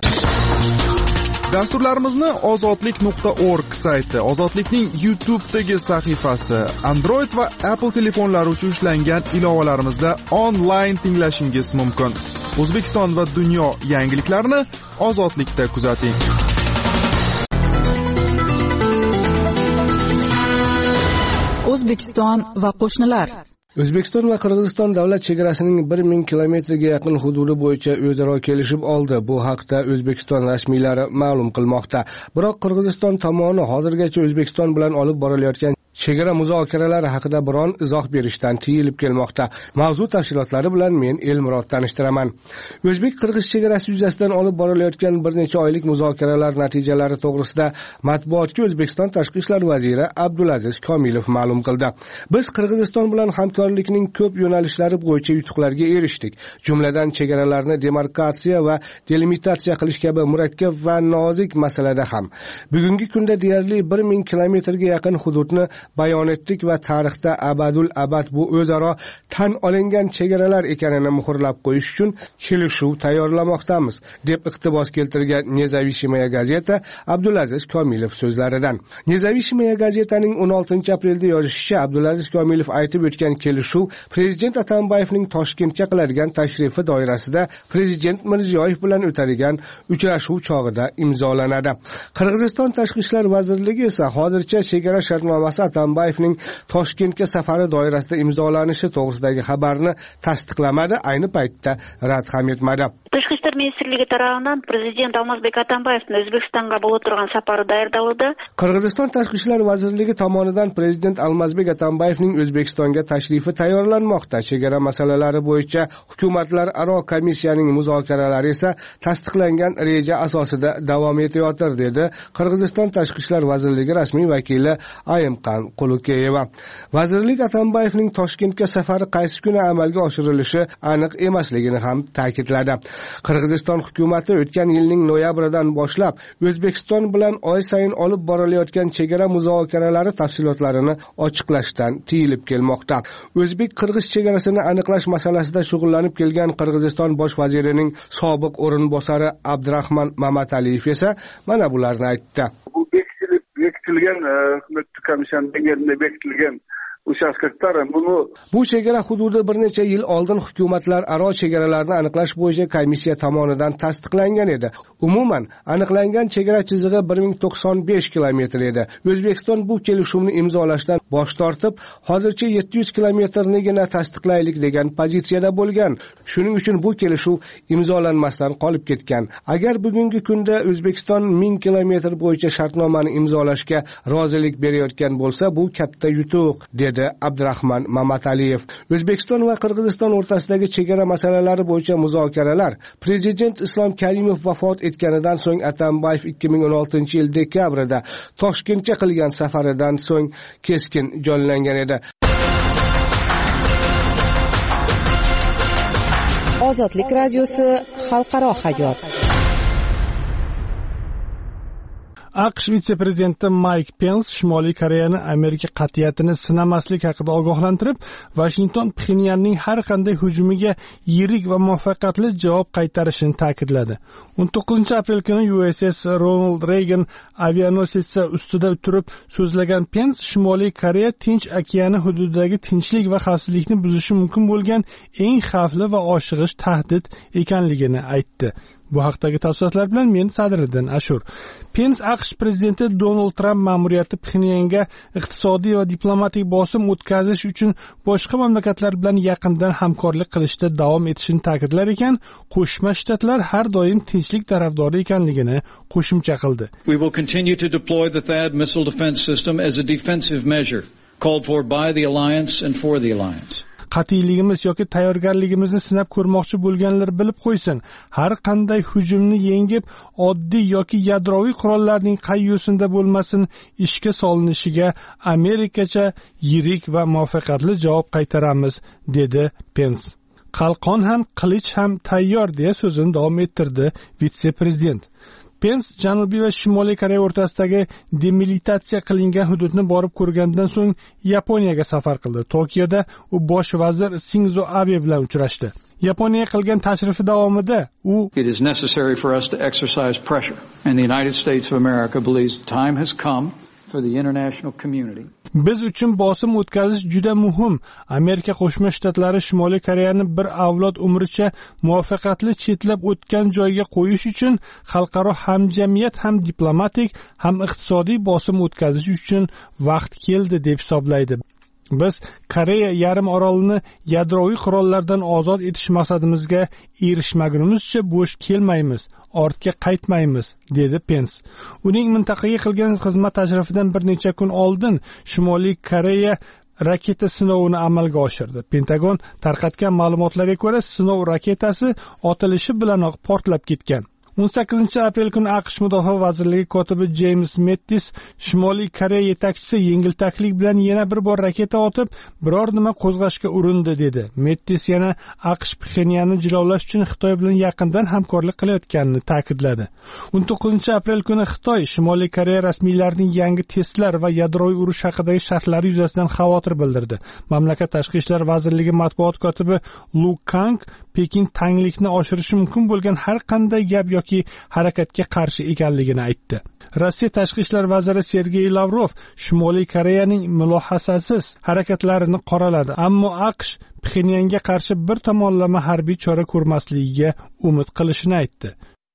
Dasturlarimizni ozodlik nuqta org sayti, Ozodlikning YouTube'dagi sahifasi, Android va Apple telefonlari uchun ishlangan ilovalarimizda onlayn tinglashingiz mumkin. O'zbekiston va dunyo yangiliklarini Ozodlikda kuzating. O'zbekiston va qo'shnilar. O'zbekiston va Qirg'iziston davlat chegarasining bir ming kilometrga yaqin hududi bo'yicha o'zaro kelishib oldi. Bu haqda O'zbekiston rasmiylari ma'lum qilmoqda. Biroq Qirg'iziston tomoni hozirgacha O'zbekiston bilan olib borilayotgan chegara muzokaralari haqida biron izoh berishdan tiyilib kelmoqda. Mavzu tafsilotlari bilan men Elmurod tanishtiraman. O'zbek-Qirg'iz chegarasi yuzasidan olib borilayotgan bir necha oylik muzokaralar natijalari to'g'risida matbuotga O'zbekiston tashqi ishlar vaziri Abdulaziz Komilov ma'lum qildi. Biz Qirg'iziston bilan hamkorlikning ko'p yo'nalishlari bo'yicha yutuqlarga erishdik. Jumladan chegaralarni demarkatsiya va delimitatsiya qilish kabi murakkab va nozik masalada ham. Bugungi kunda deyarli bir ming kilometrga yaqin hududni bayon etdik va tarixda abadul abad bu o'zaro tan olingan chegaralar ekanini muhrlab qo'yish uchun kelishuv tayyorlamoqdamiz, deb iqtibos keltirgan Nezavishimeya gazeta Abdulaziz Komilov so'zlaridan. Nezavishimeya gazetaning o'n oltinchi aprelda yozishicha, Abdulaziz Komilov aytib o'tgan kelishuv Prezident Atambayevning Toshkentga qiladigan tashrifi doirasida Prezident Mirziyoyev bilan o'tadigan uchrashuv chog'ida imzolanadi. Qirg'iziston Tashqi ishlar vazirligi esa hozircha chegara shartnomasi Atambayevning Toshkentga safari doirasida imzolanishi to'g'risidagi xabarni tasdiqlamadi, ayni paytda rad ham etmadi. Tashqi ishlar ministrligi tomonidan Prezident Almazbek Atambayevning O'zbekistonga bo'lib turgan safari tayyorlanadi. Qirg'iziston Tashqi ishlar vazirligi tomonidan Prezident Almazbek Atambayevning O'zbekistonga tashrifi tayyorlanmoqda. Chegara masalalari bo'yicha hukumatlararo komissiyaning muzokaralari esa tasdiqlangan reja asosida davom etayotir, dedi Qirg'iziston Tashqi ishlar vazirligi rasmiy vakili Ayimqan Qulukeyeva. Vazirlik Atambayevning Toshkentga safari qaysi kuni amalga oshirilishi aniq emasligini ham ta'kidladi. Qirg'iziston hukumatı o'tgan yilning noyabridan boshlab O'zbekiston bilan oy sayin olib borilayotgan chegara muzokaralari tafsilotlarini ochiqlashdan tiyilib kelmoqda. O'zbek-qirg'iz chegarasini aniqlash masalasida shug'ullanib kelgan Qirg'iziston bosh vazirining sobiq o'rinbosari Abdurahmon Mamataliyev esa mana bularni aytdi. Bu bekitilib bekitilgan hukumat komissiyasining bekitilgan o'sha aspektlar buni bu chegara hududi bir necha yil oldin hukumatlararo chegaralarni aniqlash bo'yicha komissiya tomonidan tasdiqlangan edi. Umuman aniqlangan chegara chizig'i bir ming to'qson besh kilometr edi. O'zbekiston bu kelishuvni imzolashdan bosh tortib, hozircha yetti yuz kilometrnigina tasdiqlaylik degan pozitsiyada bo'lgan. Shuning uchun bu kelishuv imzolanmasdan qolib ketgan. Agar bugungi kunda O'zbekiston ming kilometr bo'yicha shartnomani imzolashga rozilik berayotgan bo'lsa, bu katta yutuq, dedi Abdurahmon Mamataliyev. O'zbekiston va Qirg'iziston o'rtasidagi chegara masalalari bo'yicha muzokaralar Prezident Islom Karimov vafot etganidan so'ng Atambayev ikki ming o'n oltinchi yil dekabrida Toshkentga qilgan safaridan so'ng keskin jonlangan edi. Ozodlik radiosi xalqaro hayot. AQSh vitse-prezidenti Mike Pence Shimoliy Koreyani Amerika qat'iyatini sinamaslik haqida ogohlantirib, Washington Pxenyanning har qanday hujumiga yirik va muvaffaqiyatli javob qaytarishini ta'kidladi. o'n to'qqizinchi aprel kuni U S S Ronald Reagan avianositsi ustida turib so'zlagan Pence Shimoliy Koreya Tinch okeani hududidagi tinchlik va xavfsizlikni buzishi mumkin bo'lgan eng xavfli va oshig'ish tahdid ekanligini aytdi. Bu haqdagi tafsilotlar bilan men Sadriddin Ashur. Pence AQSh prezidenti Donald Trump ma'muriyati Pxenyanga iqtisodiy va diplomatik bosim o'tkazish uchun boshqa mamlakatlar bilan yaqindan hamkorlik qilishda davom etishini ta'kidlar ekan, Qo'shma Shtatlar har doim tinchlik tarafdori ekanligini qo'shimcha qildi. We will continue to deploy the THAAD missile defense system as a defensive measure called for by the alliance and for the alliance. Qat'iyligimiz yoki tayyorgarligimizni sinab ko'rmoqchi bo'lganlar bilib qo'ysin. Har qanday hujumni yengib, oddiy yoki yadroviy qurollarning qayyusida bo'lmasin ishga solinishiga Amerikacha yirik va muvaffaqiyatli javob qaytaramiz, dedi Pence. Qalqon ham, qilich ham tayyor, deya so'zini davom ettirdi vitse-prezident. Pence Janubiy va Shimoliy Koreya o'rtasidagi demilitatsiya qilingan hududni borib ko'rgandan so'ng Yaponiyaga safar qildi. Tokioda u bosh vazir Shinzo Abe bilan uchrashdi. Yaponiyaga qilgan tashrifi davomida u It is necessary for us to exercise pressure, and the United States of America believes the time has come for the international community. Biz uchun bosim o'tkazish juda muhim. Amerika Qo'shma Shtatlari Shimoliy Koreyani bir avlod umricha muvaffaqiyatli chetlab o'tgan joyga qo'yish uchun xalqaro hamjamiyat ham diplomatik, ham iqtisodiy bosim o'tkazish uchun vaqt keldi, deb hisoblaydi. Biz Koreya yarim orolini yadroviy qurollardan ozod etish maqsadimizga erishmagunimizcha bo'sh kelmaymiz, ortga qaytmaymiz, dedi Pence. Uning mintaqaga qilgan xizmat tashrifidan bir necha kun oldin Shimoliy Koreya raketa sinovini amalga oshirdi. Pentagon tarqatgan ma'lumotlarga ko'ra, sinov raketasi otilishi bilanoq portlab ketgan. o'n sakkizinchi aprel kuni aqsh mudofaa vazirligi kotibi Jeyms Mettis Shimoliy Koreya yetakchisi yengiltaklik bilan yana bir bor raketa otib, biror nima qo'zg'ashga urindi dedi. Mettis yana aqsh Pxenyanni jilovlash uchun Xitoy bilan yaqindan hamkorlik qilayotganini ta'kidladi. o'n to'qqizinchi aprel kuni Xitoy Shimoliy Koreya rasmiylarining yangi testlar va yadroviy urush haqidagi shartlari yuzasidan xavotir bildirdi. Mamlakat tashqi ishlar vazirligi matbuot kotibi Lu Kang Pekin tanglikni oshirishi mumkin bo'lgan har qanday gap yoki harakatga qarshi ekanligini aytdi. Rossiya tashqi ishlar vaziri Sergey Lavrov Shimoliy Koreyaning mulohazasiz harakatlarini qoraladi, ammo aqsh Pxenyanga qarshi bir tomonlama harbiy chora ko'rmasligiga umid qilishini aytdi.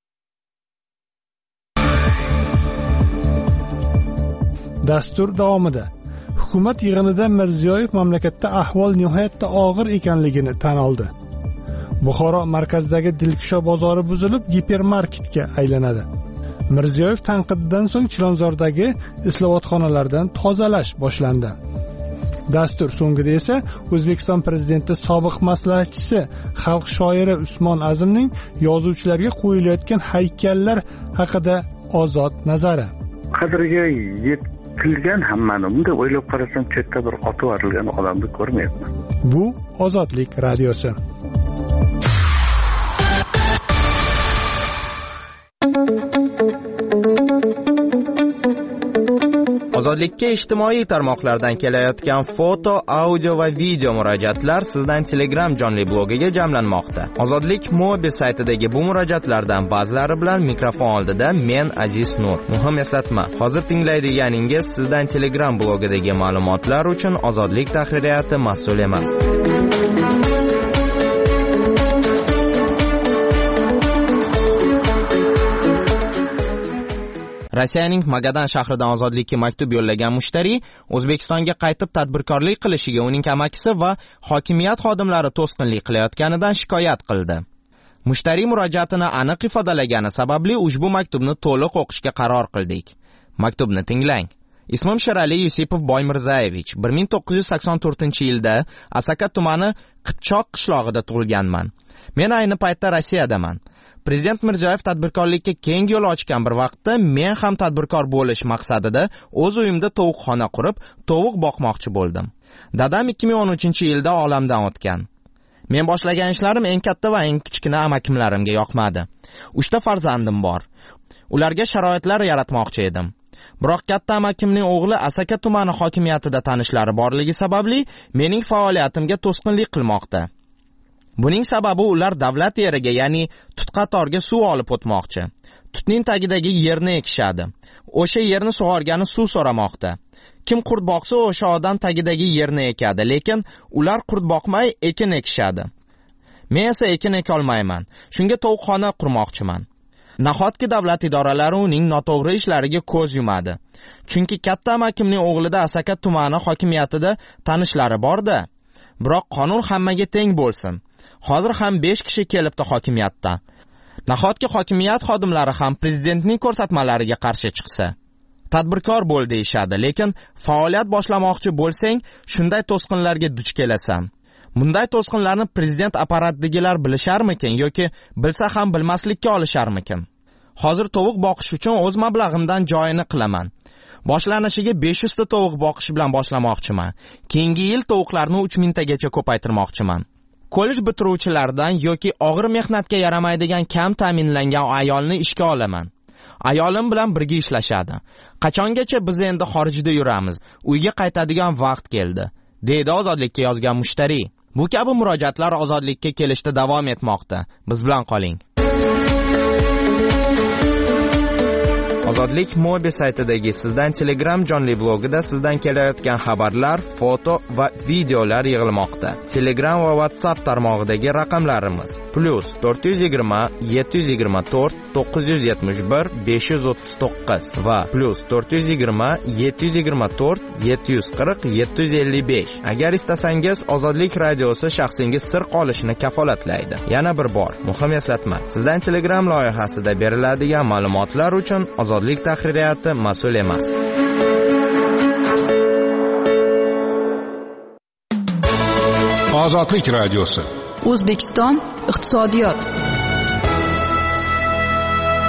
Dastur davomida hukumat yig'inida Mirziyoyev mamlakatda ahvol nihoyatda og'ir ekanligini tan oldi. Buxoro markazidagi Dilkusho bozori buzilib, gipermarketga aylanadi. Mirziyoyev tanqiddan so'ng Chilonzordagi islohotxonalardan tozalash boshlandi. Dastur so'ngida esa O'zbekiston prezidenti sobiq maslahatchisi, xalq shoiri Usmon Azimning yozuvchilarga qo'yilayotgan haykallar haqida ozod nazari. Qadriga yetilgan hammani bunday o'ylab qarasam, chetda bir otib yuborilgan odamni ko'rmayapman. Bu Ozodlik radiosi. Ozodlikka ijtimoiy tarmoqlardan kelayotgan foto, audio va video murojaatlar sizdan Telegram jonli blogiga jamlanmoqda. Ozodlik Mobi saytidagi bu murojaatlardan ba'zilari bilan mikrofon oldida men Aziz Nur. Muhim eslatma, hozir tinglaydiganingiz sizdan Telegram blogidagi ma'lumotlar uchun Ozodlik tahririyati mas'ul emas. Rossiyaning Magadan shahridan ozodlikka maktub yo'llagan mushtariy O'zbekistonga qaytib tadbirkorlik qilishiga uning amakisi va hokimiyat xodimlari to'sqinlik qilayotganidan shikoyat qildi. Mushtariy murojaatini aniq ifodalagani sababli ushbu maktubni to'liq o'qishga qaror qildik. Maktubni tinglang. Ismim Sherali Yusipov Boymirzayevich. bir ming to'qqiz yuz sakson to'rtinchi yilda Asaka tumani Qipchoq qishlog'ida tug'ilganman. Men ayni paytda Rossiyadaman. Prezident Mirziyoyev tadbirkorlikka keng yo'l ochgan bir vaqtda men ham tadbirkor bo'lish maqsadida o'z uyimda tovuqxona qurib, tovuq boqmoqchi bo'ldim. Dadam ikki ming o'n uchinchi yilda olamdan o'tgan. Men boshlagan ishlarim eng katta va eng kichkina amakimlarimga yoqmadi. uchta farzandim bor. Ularga sharoitlar yaratmoqchi edim. Biroq katta amakimning o'g'li Asaka tumani hokimiyatida tanishlari borligi sababli mening faoliyatimga to'sqinlik qilmoqda. Buning sababi ular davlat yeriga, ya'ni tutqatorga suv olib o'tmoqchi. Tutning tagidagi yerni ekishadi. O'sha yerni sug'organi suv so'ramoqda. Kim qurt boqsa, o'sha odam tagidagi yerni ekadi, lekin ular qurt boqmay ekin ekishadi. Men esa ekin eka olmayman. Shunga tovuqxona qurmoqchiman. Nahotki davlat idoralari uning noto'g'ri ishlariga ko'z yumadi. Chunki katta amakimning o'g'lida Asaka tumani hokimiyatida tanishlari bor-da. Biroq qonun hammaga teng bo'lsin. Hozir ham besh kishi kelibdi hokimiyatda. Nahotki hokimiyat xodimlari ham prezidentning ko'rsatmalariga qarshi chiqsa? Tadbirkor bo'l deyshadi, lekin faoliyat boshlamoqchi bo'lsang, shunday to'sqinlarga duch kelasan. Bunday to'sqinlarni prezident apparatidagilar bilisharmikin yoki bilsa ham bilmaslikka olisharmikin? Hozir tovuq boqish uchun o'z mablag'imdan joyini qilaman. Boshlanishiga besh yuz ta tovuq boqish bilan boshlamoqchiman. Keyingi yil tovuqlarni uch ming tagacha ko'paytirmoqchiman. Kollej bitiruvchilaridan yoki og'ir mehnatga yaramaydigan kam ta'minlangan ayolni ishga olaman. Ayolim bilan birga ishlashadi. Qachongacha biz endi xorijda yuramiz? Uyga qaytadigan vaqt keldi, deydi Ozodlikka yozgan mushtariy. Bu kabi murojaatlar Ozodlikka kelishda davom etmoqda. Biz bilan qoling. Ozodlik Mobi saytidagi sizdan Telegram jonli blogida sizdan kelayotgan xabarlar, foto va videolar yig'ilmoqda. Telegram va WhatsApp tarmog'idagi raqamlarimiz plus to'rt yuz yigirma yetti yuz yigirma to'rt to'qqiz yuz yetmish bir besh yuz o'ttiz to'qqiz va plus to'rt yuz yigirma yetti yuz yigirma to'rt yetti yuz qirq yetti yuz ellik besh. Agar istasangiz Ozodlik radiosi shaxsingiz sir qolishini kafolatlaydi. Yana bir bor muhim eslatma. Sizdan Telegram loyihasida beriladigan ma'lumotlar uchun Ozodlik tahririyati mas'ul emas. Ozodlik radiosi. O'zbekiston iqtisodiyot.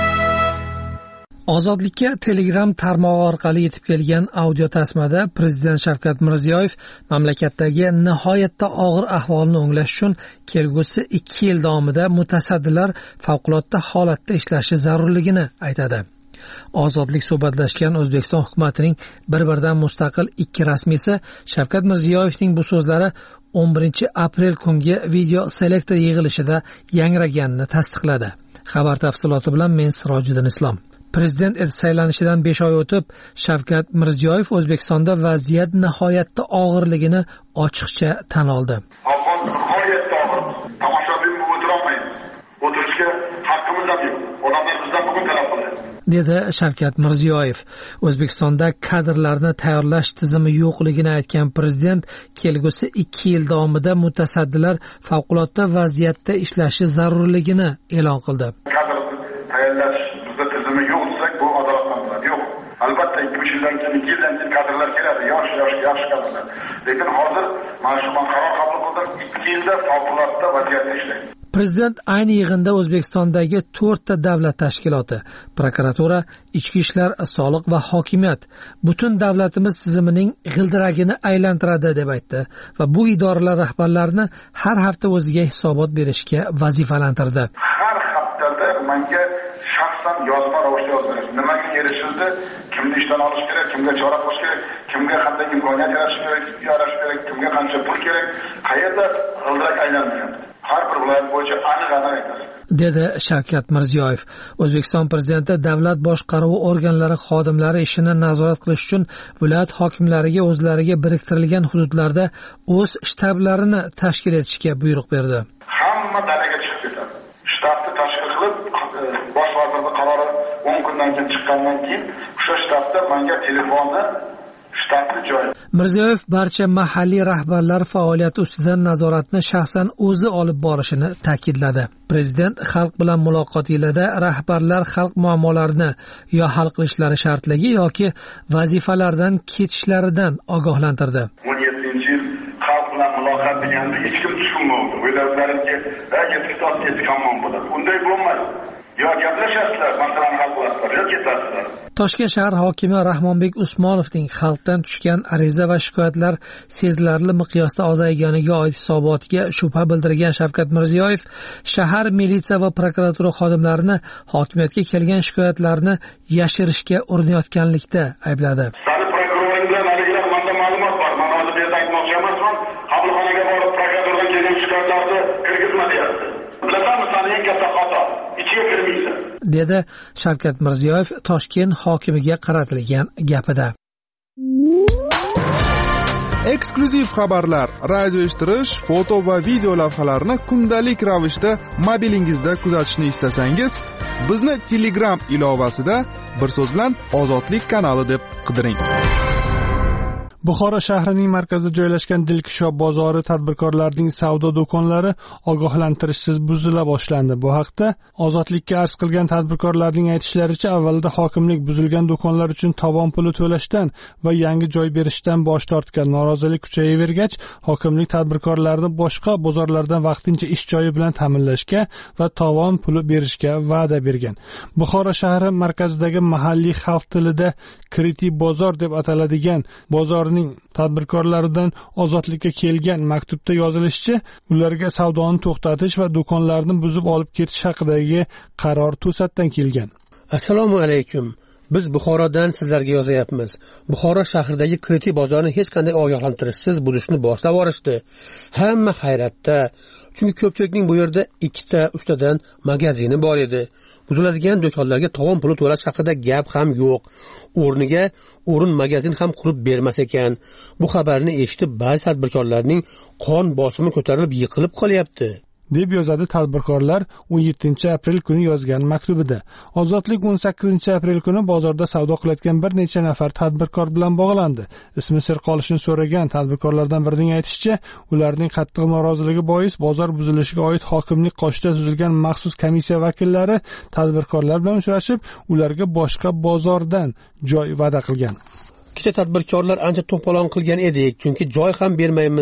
Ozodlikka Telegram tarmog'i orqali yetib kelgan audio tasmada Prezident Shavkat Mirziyoyev mamlakatdagi nihoyatda og'ir ahvolni o'nglash uchun kelgusi ikki yil davomida mutasaddilar favqulodda holatda ishlashi zarurligini aytadi. Ozodlik suhbatlashgan O'zbekiston hukumatining bir-biridan mustaqil ikki rasmiysi Shavkat Mirziyoyevning bu so'zlari o'n birinchi aprel kungi video selektor yig'ilishida yangraganini tasdiqladi. Xabar tafsiloti bilan men Sirojiddin Islom. Prezident etib saylanishidan besh oy o'tib, Shavkat Mirziyoyev O'zbekistonda vaziyat nihoyatda og'irligini ochiqcha tan oldi. Ahvol nihoyatda og'ir. Tomoshabin bo'lib o'tirolmaydi. O'tirishga haqqimiz ham yo'q. Odamlar bizdan bugun talab qiladi. dedi Shavkat Mirziyoyev. O'zbekistonda kadrlarni tayyorlash tizimi yo'qligini aytgan prezident kelgusi ikki yil davomida mutasaddilar favqulodda vaziyatda ishlashi zarurligini e'lon qildi. Tayyorlash bizda tizimi yo'q desak, bu adolatlanadi. Yo'q. Albatta ikki uch yildan keyin, ikki yildan keyin kadrlar keladi, yosh yosh yaxshi kadrlar. Lekin hozir mana shu qaror qabul qildim, ikki yilda favqulodda vaziyatda ishlaydi. Prezident ayni yig'inda O'zbekistondagi to'rtta davlat tashkiloti, prokuratura, ichki ishlar, soliq va hokimiyat butun davlatimiz tizimining g'ildiragini aylantiradi deb aytdi va bu idoralar rahbarlarini har hafta o'ziga hisobot berishga vazifalantirdi. Har haftada menga shaxsan yozma ravishda yoziladi. Nimaga erishildi, kimni ishdan olish kerak, kimga chora ko'rish kerak, kimga qanday imkoniyat yaratish kerak, yaratish kerak, kimga qancha pul kerak, qayerda g'ildirak aylanmayapti. Har bir viloyat bo'yicha aniq-aniq aytadi, dedi Shavkat Mirziyoyev. O'zbekiston prezidenti davlat boshqaruvi organlari xodimlari ishini nazorat qilish uchun viloyat hokimlariga o'zlariga biriktirilgan hududlarda o'z shtablarini tashkil etishga buyruq berdi. Hamma dalaga chiqib ketadi. Shtabni tashkil qilib, bosh vazirning qarori o'n kundan keyin chiqqandan keyin o'sha shtabda menga telefonni Mirziyoyev barcha mahalliy rahbarlar faoliyati ustidan nazoratni shaxsan o'zi olib borishini ta'kidladi. Prezident xalq bilan muloqotlarda rahbarlar xalq muammolarini yo hal qilishlari shartligi yoki vazifalardan ketishlaridan ogohlantirdi. o'n yettinchi yil xalq bilan muloqot deganda hech kim tushunmaydi. O'ylarimki, yetti soat yetti hammom bo'ladi. Unday bo'lmaydi. Yo gaplashasizlar, masalan hal qilasizlar, yo ketasizlar. Toshkent shahar hokimi Rahmonbek Usmonovning xalqdan tushgan ariza va shikoyatlar sezilarli miqyosda ozayganiga oid hisobotiga shubha bildirgan Shavkat Mirziyoyev shahar militsiya va prokuratura xodimlarini hokimiyatga kelgan shikoyatlarni yashirishga urinayotganlikda aybladi. Sani prokuroring bilan haligilar menda ma'lumot bor. Men hozir bu yerda aytmoqchi emasman. Qabulxonaga borib prokuraturadan kelgan shikoyatlarni kirgizma deyapti. Bilasanmi, sani eng katta xato ichiga kirmaysan, dedi Shavkat Mirziyoyev Toshkent hokimiga qaratilgan gapida. Eksklyuziv xabarlar, radio eshittirish, foto va video lavhalarni kundalik ravishda mobilingizda kuzatishni istasangiz, bizni Telegram ilovasida bir so'z bilan Ozodlik kanali deb qidiring. Buxoro shahrining markazida joylashgan Dilkusho bozori tadbirkorlarining savdo do'konlari ogohlantirishsiz buzila boshlandi. Bu haqda Ozodlikka arz qilgan tadbirkorlarning aytishlaricha, avvalda hokimlik buzilgan do'konlar uchun tovon puli to'lashdan va yangi joy berishdan bosh tortgan. Norozilik kuchayavergach, hokimlik tadbirkorlarni boshqa bozorlardan vaqtincha ish joyi bilan ta'minlashga va tovon puli berishga va'da bergan. Buxoro shahri markazidagi mahalliy xalq tilida Kriti bozor deb ataladigan bozorning tadbirkorlaridan Ozodlikka kelgan maktubda yozilishicha, ularga savdoni to'xtatish va do'konlarni buzib olib ketish haqidagi qaror to'satdan kelgan. Assalomu alaykum. Biz Buxorodan sizlarga yozayapmiz. Buxoro shahridagi Kriti bozorini hech qanday ogohlantirishsiz buzishni boshlab yuborishdi. Hamma hayratda, chunki ko'pchilikning bu yerda ikkita, uchtadan magazini bor edi. Buziladigan do'konlarga tovon puli to'lash haqida gap ham yo'q. O'rniga o'rin magazin ham qurib bermas ekan. Bu xabarni eshitib ba'zi tadbirkorlarning qon bosimi ko'tarilib yiqilib qolyapti, deb yozadi tadbirkorlar o'n yettinchi aprel kuni yozgan maktubida. Ozodlik o'n sakkizinchi aprel kuni bozorda savdo qilayotgan bir necha nafar tadbirkor bilan bog'landi. Ismi sir qolishini so'ragan tadbirkorlardan birining aytishicha, ularning qattiq noroziligi bois bozor buzilishiga oid hokimlik qoshida tuzilgan maxsus komissiya vakillari tadbirkorlar bilan uchrashib, ularga boshqa bozordan joy va'da qilgan. Kecha tadbirkorlar ancha to'polon qilgan edik, chunki joy ham bermaymiz,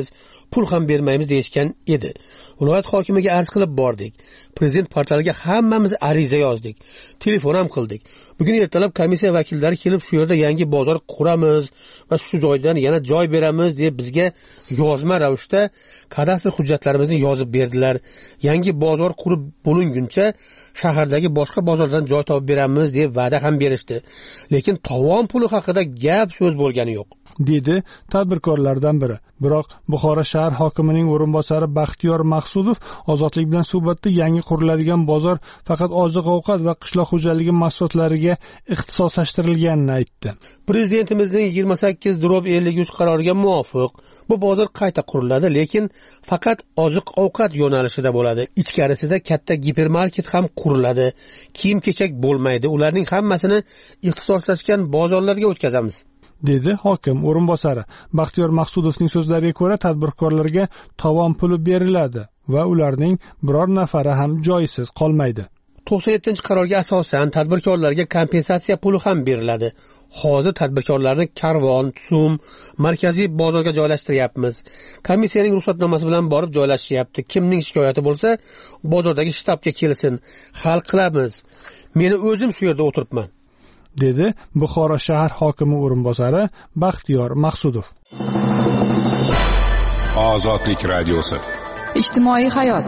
pul ham bermaymiz deyishgan edi. Viloyat hokimiga arz qilib bordik. Prezident portaliga hammamiz ariza yozdik. Telefon ham qildik. Bugun ertalab komissiya vakillari kelib shu yerda yangi bozor quramiz va shu joydan yana joy beramiz deb bizga yozma ravishda kadastr hujjatlarimizni yozib berdilar. Yangi bozor qurib bo'linguncha shahardagi boshqa bozordan joy topib beramiz deb va'da ham berishdi. Lekin tovon puli haqida gap so'z bo'lgani yo'q, dedi tadbirkorlardan biri. Biroq Buxoro shahar hokimining o'rinbosari Baxtiyor Maqsudov Ozodlik bilan suhbatda yangi quriladigan bozor faqat oziq-ovqat va qishloq xo'jaligi mahsulotlariga ixtisoslashtirilganini aytdi. Prezidentimizning yigirma sakkiz ellik uch qaroriga muvofiq bu bozor qayta quriladi, lekin faqat oziq-ovqat yo'nalishida bo'ladi. Ichkarisida katta gipermarket ham quriladi. Kiyim-kechak bo'lmaydi. Ularning hammasini ixtisoslashgan bozorlarga o'tkazamiz, dedi hokim o'rinbosari. Baxtiyor Maqsudovning so'zlariga ko'ra, tadbirkorlarga tovon puli beriladi va ularning biror nafari ham joysiz qolmaydi. to'qson yettinchi qarorga asosan tadbirkorlarga kompensatsiya puli ham beriladi. Hozir tadbirkorlarni Karvon, Tsum markaziy bozorga joylashtiryapmiz. Komissiyaning ruxsatnomasi bilan borib joylashyapti. Kimning shikoyati bo'lsa, bozordagi shtabga kelsin, hal qilamiz. Meni o'zim shu yerda o'tiribman, dedi Buxoro shahar hokimi o'rinbosari Baxtiyor Maqsudov. Ozodlik radiosi. Ijtimoiy hayot.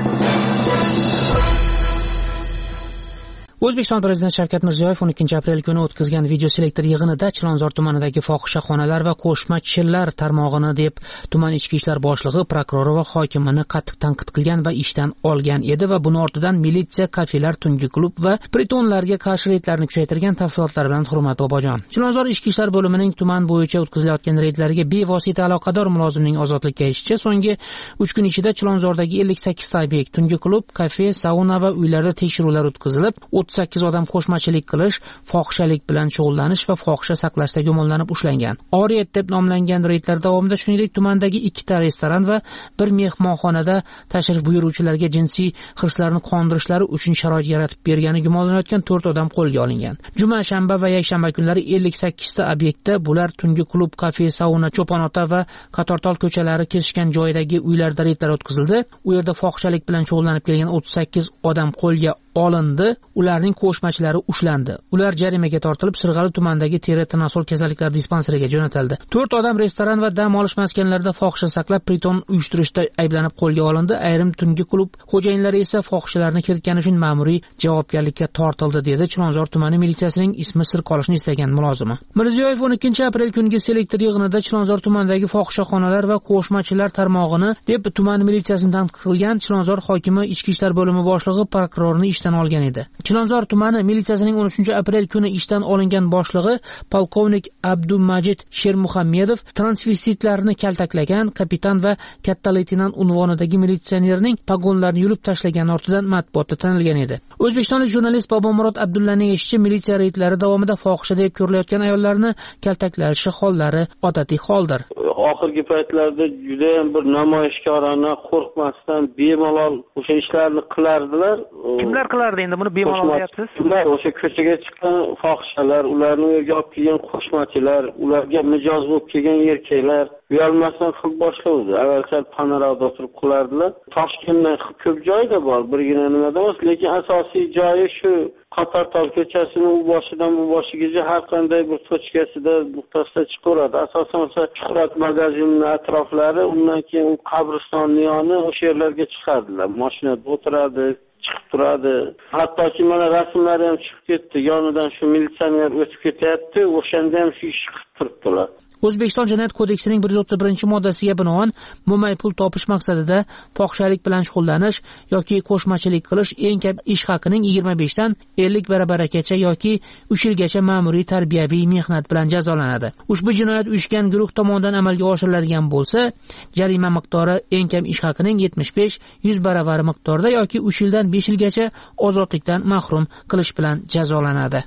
O'zbekiston Prezidenti Shavkat Mirziyoyev o'n ikkinchi aprel kuni o'tkazgan video selektor yig'inida Chilonzor tumanidagi fohishaxonalar va qo'shma chillar tarmog'ini deb tuman ichki ishlar boshlig'i, prokurori va hokimini qattiq tanqid qilgan va ishdan olgan edi va buning ortidan militsiya, kafelar, tungi klub va pritonlarga qarshi reydlarni kuchaytirgan tafsilotlar bilan Hurmat Bobojon. Chilonzor ichki ishlar bo'limining tuman bo'yicha o'tkazilayotgan reydlarga bevosita aloqador mulozimning ozodlikka aytishicha, so'nggi uch kun ichida Chilonzordagi ellik sakkizta obyekt, tungi klub, kafe, sauna va uylarda tekshiruvlar o'tkazilib, o'ttiz sakkiz odam qo'shmachilik qilish, fohishalik bilan shug'ullanish va fohisha saqlashda gumonlanib ushlangan. Oriyat deb nomlangan reydlar davomida shuningdek tumandagi ikkita restoran va bir mehmonxonada tashrif buyuruvchilarga jinsiy hirslarni qondirishlari uchun sharoit yaratib bergani gumonlanayotgan to'rt odam qo'lga olingan. Juma, shanba va yakshanba kunlari ellik sakkizta obyektda, bular tungi klub, kafe, sauna, Cho'ponota va Qatortol ko'chalari kesishgan joydagi uylarda reydlar o'tkazildi. U yerda fohishalik bilan shug'ullanib kelgan o'ttiz sakkiz odam qo'lga olindi. Ularning qo'shmachilari ushlandi. Ular jarimaga tortilib, Sirg'ali tumanidagi teri tanasul kasalliklari dispanseriga jo'natildi. to'rt odam restoran va dam olish maskanlarida fohisha saqlab, priton uyushtirishda ayblanib qo'lga olindi. Ayrim tungi klub xo'jayinlari esa fohishalarni kiritgani uchun ma'muriy javobgarlikka tortildi, dedi Chilonzor tumani militsiyasining ismi sir qolishini istagan mulozimi. Mirziyoyev o'n ikkinchi aprel kungi selektor yig'inida Chilonzor tumanidagi fohishaxonalar va qo'shmachilar tarmog'ini deb tuman militsiyasini tanqid qilgan. Chilonzor hokimi, ichki ishlar bo'limi boshlig'i, prokurorini ishdan olgan edi. Chilonzor tumani militsiyasining o'n uchinchi aprel kuni ishdan olingan boshlig'i polkovnik Abdumajid Shermuhammedov transvestitlarni kaltaklagan, kapitan va katta leytenant unvonidagi militsionerning pogonlarini yulib tashlagan ortidan matbuotda tanilgan edi. O'zbekistonlik jurnalist Bobomurod Abdullaning aytishicha, militsiya reydlari davomida fohisha deb ko'rilayotgan ayollarni kaltaklashi hollari odatiy holdir. Oxirgi paytlarda juda ham bir namoyishkorona, qo'rqmasdan bemalol o'sha ishlarni qilardilar. Kimlar qilardi endi buni bemalol deyapsiz? Ular o'sha ko'chaga chiqqan fohishalar, ularni o'rga olib kelgan qo'shmachilar, ularga mijoz bo'lib kelgan erkaklar uyalmasdan qilib boshlavdi. Avvalsal panoramada o'tirib qilardilar. Toshkentda ko'p joyda bor, birgina nimada emas, lekin asosiy joyi shu Qatortol ko'chasining u boshidan bu boshigacha har qanday bir tochkasida, nuqtasida chiqaveradi. Asosan o'sha Shuhrat magazinining atroflari, undan keyin u qabristonni yoni o'sha yerlarga chiqardilar. Mashinada o'tiradi, chiqib turadi. Hattoki mana rasmlari ham chiqib ketdi. Yonidan shu militsioner o'tib ketyapti, o'shanda ham shu ish qilib turibdilar. O'zbekiston Jinoyat kodeksining bir yuz o'ttiz birinchi moddasiga binoan mo'may pul topish maqsadida fohishalik bilan shug'ullanish yoki qo'shmachilik qilish eng kam ish haqining yigirma besh dan ellik barabaragacha yoki uch yilgacha ma'muriy tarbiyaviy mehnat bilan jazolanadi. Ushbu jinoyat uyushgan guruh tomonidan amalga oshiriladigan bo'lsa, jarima miqdori eng kam ish haqining yetmish besh yuz baravari miqdorida yoki uch yildan besh yilgacha ozodlikdan mahrum qilish bilan jazolanadi.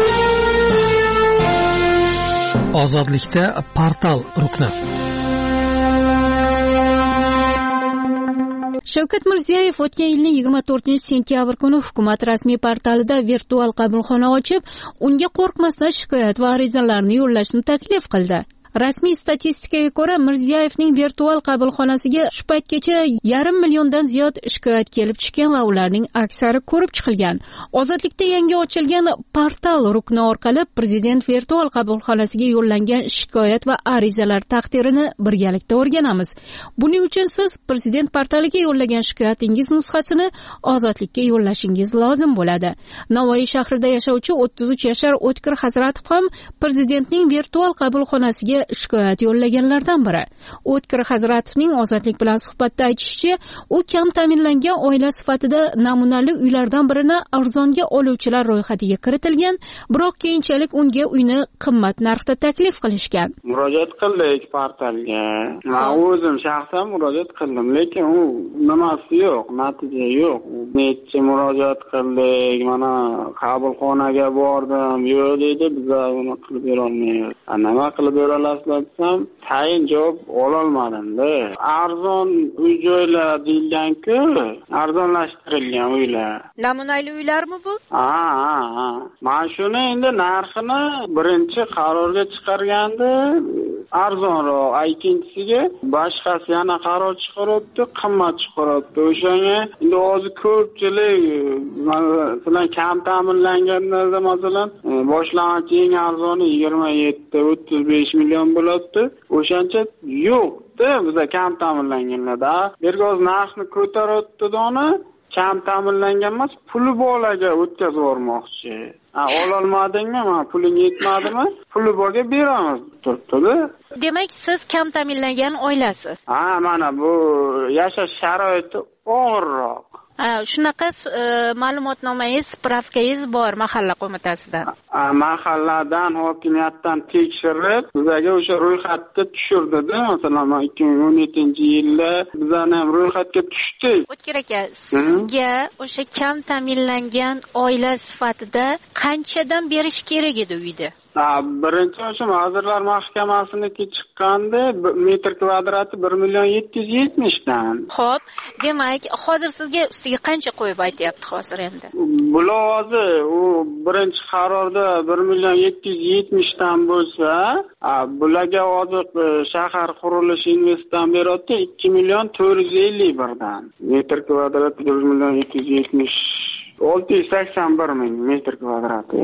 Ozodlikda portal rukni. Shavkat Mirziyoyev o'tgan yilning yigirma to'rtinchi sentyabr kuni hukumat rasmiy portalida virtual qabulxona ochib, unga qo'rqmasdan shikoyat va arizalarni yo'llashni taklif qildi. Rasmiy statistikaga ko'ra, Mirziyoyevning virtual qabulxonasiga shu paytgacha yarim milliondan ziyod shikoyat kelib tushgan va ularning aksari ko'rib chiqilgan. Ozodlikda yangi ochilgan portal rukni orqali prezident virtual qabulxonasiga yo'llangan shikoyat va arizalar taqdirini birgalikda o'rganamiz. Buning uchun siz prezident portaliga yo'llagan shikoyatingiz nusxasini Ozodlikka yo'llashingiz lozim bo'ladi. Navoiy shahrida yashovchi o'ttiz uch yashar O'tkir Hazratov ham prezidentning virtual qabulxonasiga shikoyat yo'llaganlardan biri. O'tkir Hazratovning Ozodlik bilan suhbatda aytishicha, u kam ta'minlangan oila sifatida namunali uylardan birini arzonga oluvchilar ro'yxatiga kiritilgan, biroq keyinchalik unga uyni qimmat narxda taklif qilishgan. Murojaat qildik portalga. Men o'zim shaxsan murojaat qildim, lekin u nimasi yo'q, natija yo'q. Necha murojaat qildik, mana qabulxonaga bordim, yo'q dedi, biz uni qilib bera olmaymiz. Nima qilib bera olasizlar desam, tayin javob ola olmadim-da. Arzon uy-joylar deyilgan-ku, arzonlashtirilgan uylar. Namunali uylarmi bu? Ha, ha, ha. Mana shuni endi narxini birinchi qarorga chiqarganda arzonroq, ikkinchisiga boshqasi yana qaror chiqaribdi, qimmat chiqaribdi. O'shanga endi hozir ko'pchilik masalan kam ta'minlanganlarda masalan boshlang'ich eng arzoni yigirma yetti o'ttiz besh million bo'ladi. O'shancha yo'q-da bizda kam ta'minlanganlarda. Bergoz narxni ko'taryapti dona, kam ta'minlangan emas, puli bolaga o'tkazib yubormoqchi. Ha, ololmadingmi? Ma puling yetmadimi? Puli borga beramiz. Turibdi. Demak, siz kam ta'minlangan oilasiz. Ha, mana bu yashash sharoiti og'irroq. Ha, shunaqa e, ma'lumotnomangiz, spravkangiz bor mahalla qo'mitasidan. Mahalladan, hokimiyatdan tekshirib, bizga o'sha ro'yxatga tushirdi-da. Masalan, ikki ming o'n yettinchi yilda bizani ham ro'yxatga tushdik. O'tkir aka, sizga o'sha kam ta'minlangan oila sifatida qanchadan berish kerak edi uyda? Birinchi o'sha Vazirlar Mahkamasiniki chiqqanda metr kvadrati bir million yetti yuz yetmishdan. Xo'p, demak, hozir sizga ustiga qancha qo'yib aytyapti hozir endi? Bulozi u birinchi qarorda bir million yetti yuz yetmishdan bo'lsa, bularga hozir shahar qurilish investitsiyadan beryapti ikki million to'rt yuz ellik birdan. Metr kvadrati bir million yetti yuz yetmish olti yuz sakson bir ming metr kvadrati.